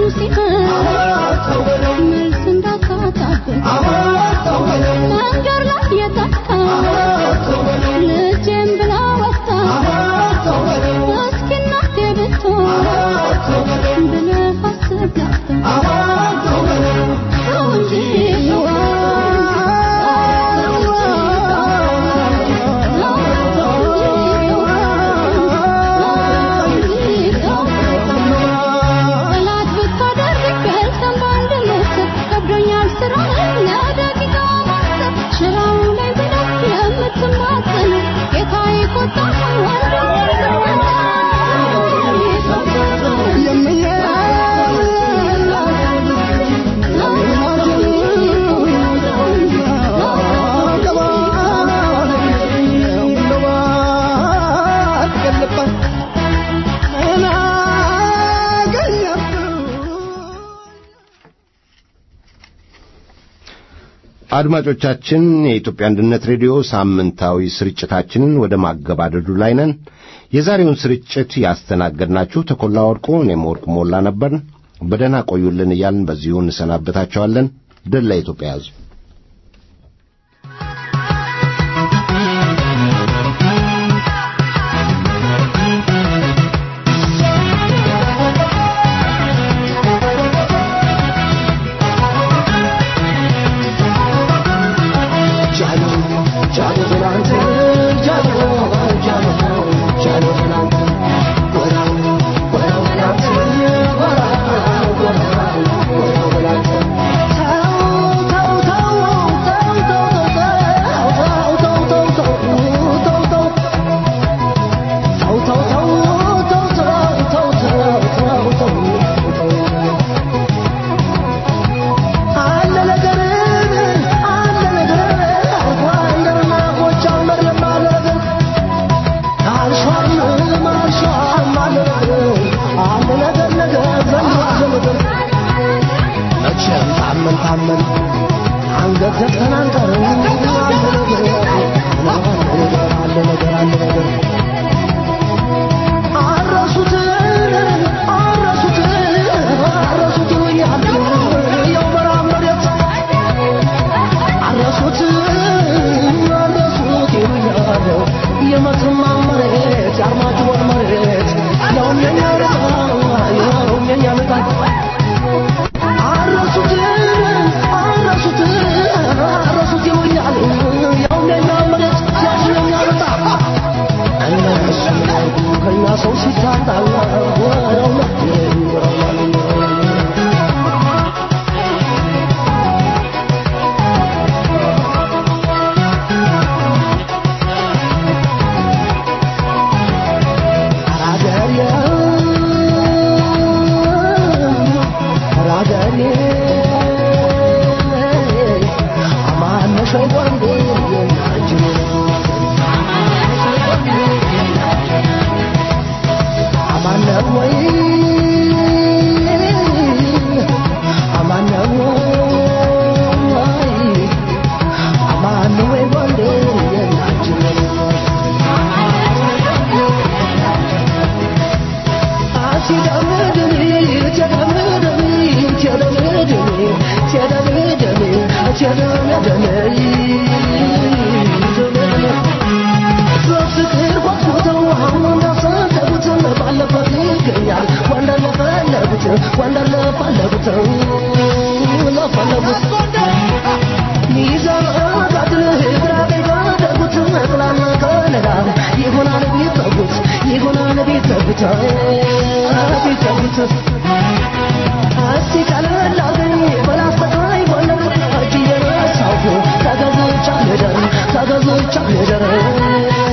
አድማጮቻችን የኢትዮጵያ አንድነት ሬዲዮ ሳምንታዊ ስርጭታችንን ወደ ማገባደዱ ላይ ነን። የዛሬውን ስርጭት ያስተናገድናችሁ ተኮላ ወርቁ እኔም ወርቁ ሞላ ነበር። በደህና ቆዩልን እያልን በዚሁ እንሰናበታችኋለን። ድል ለኢትዮጵያ ሕዝብ።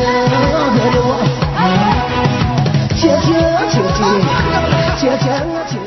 Cheers, cheers, cheers.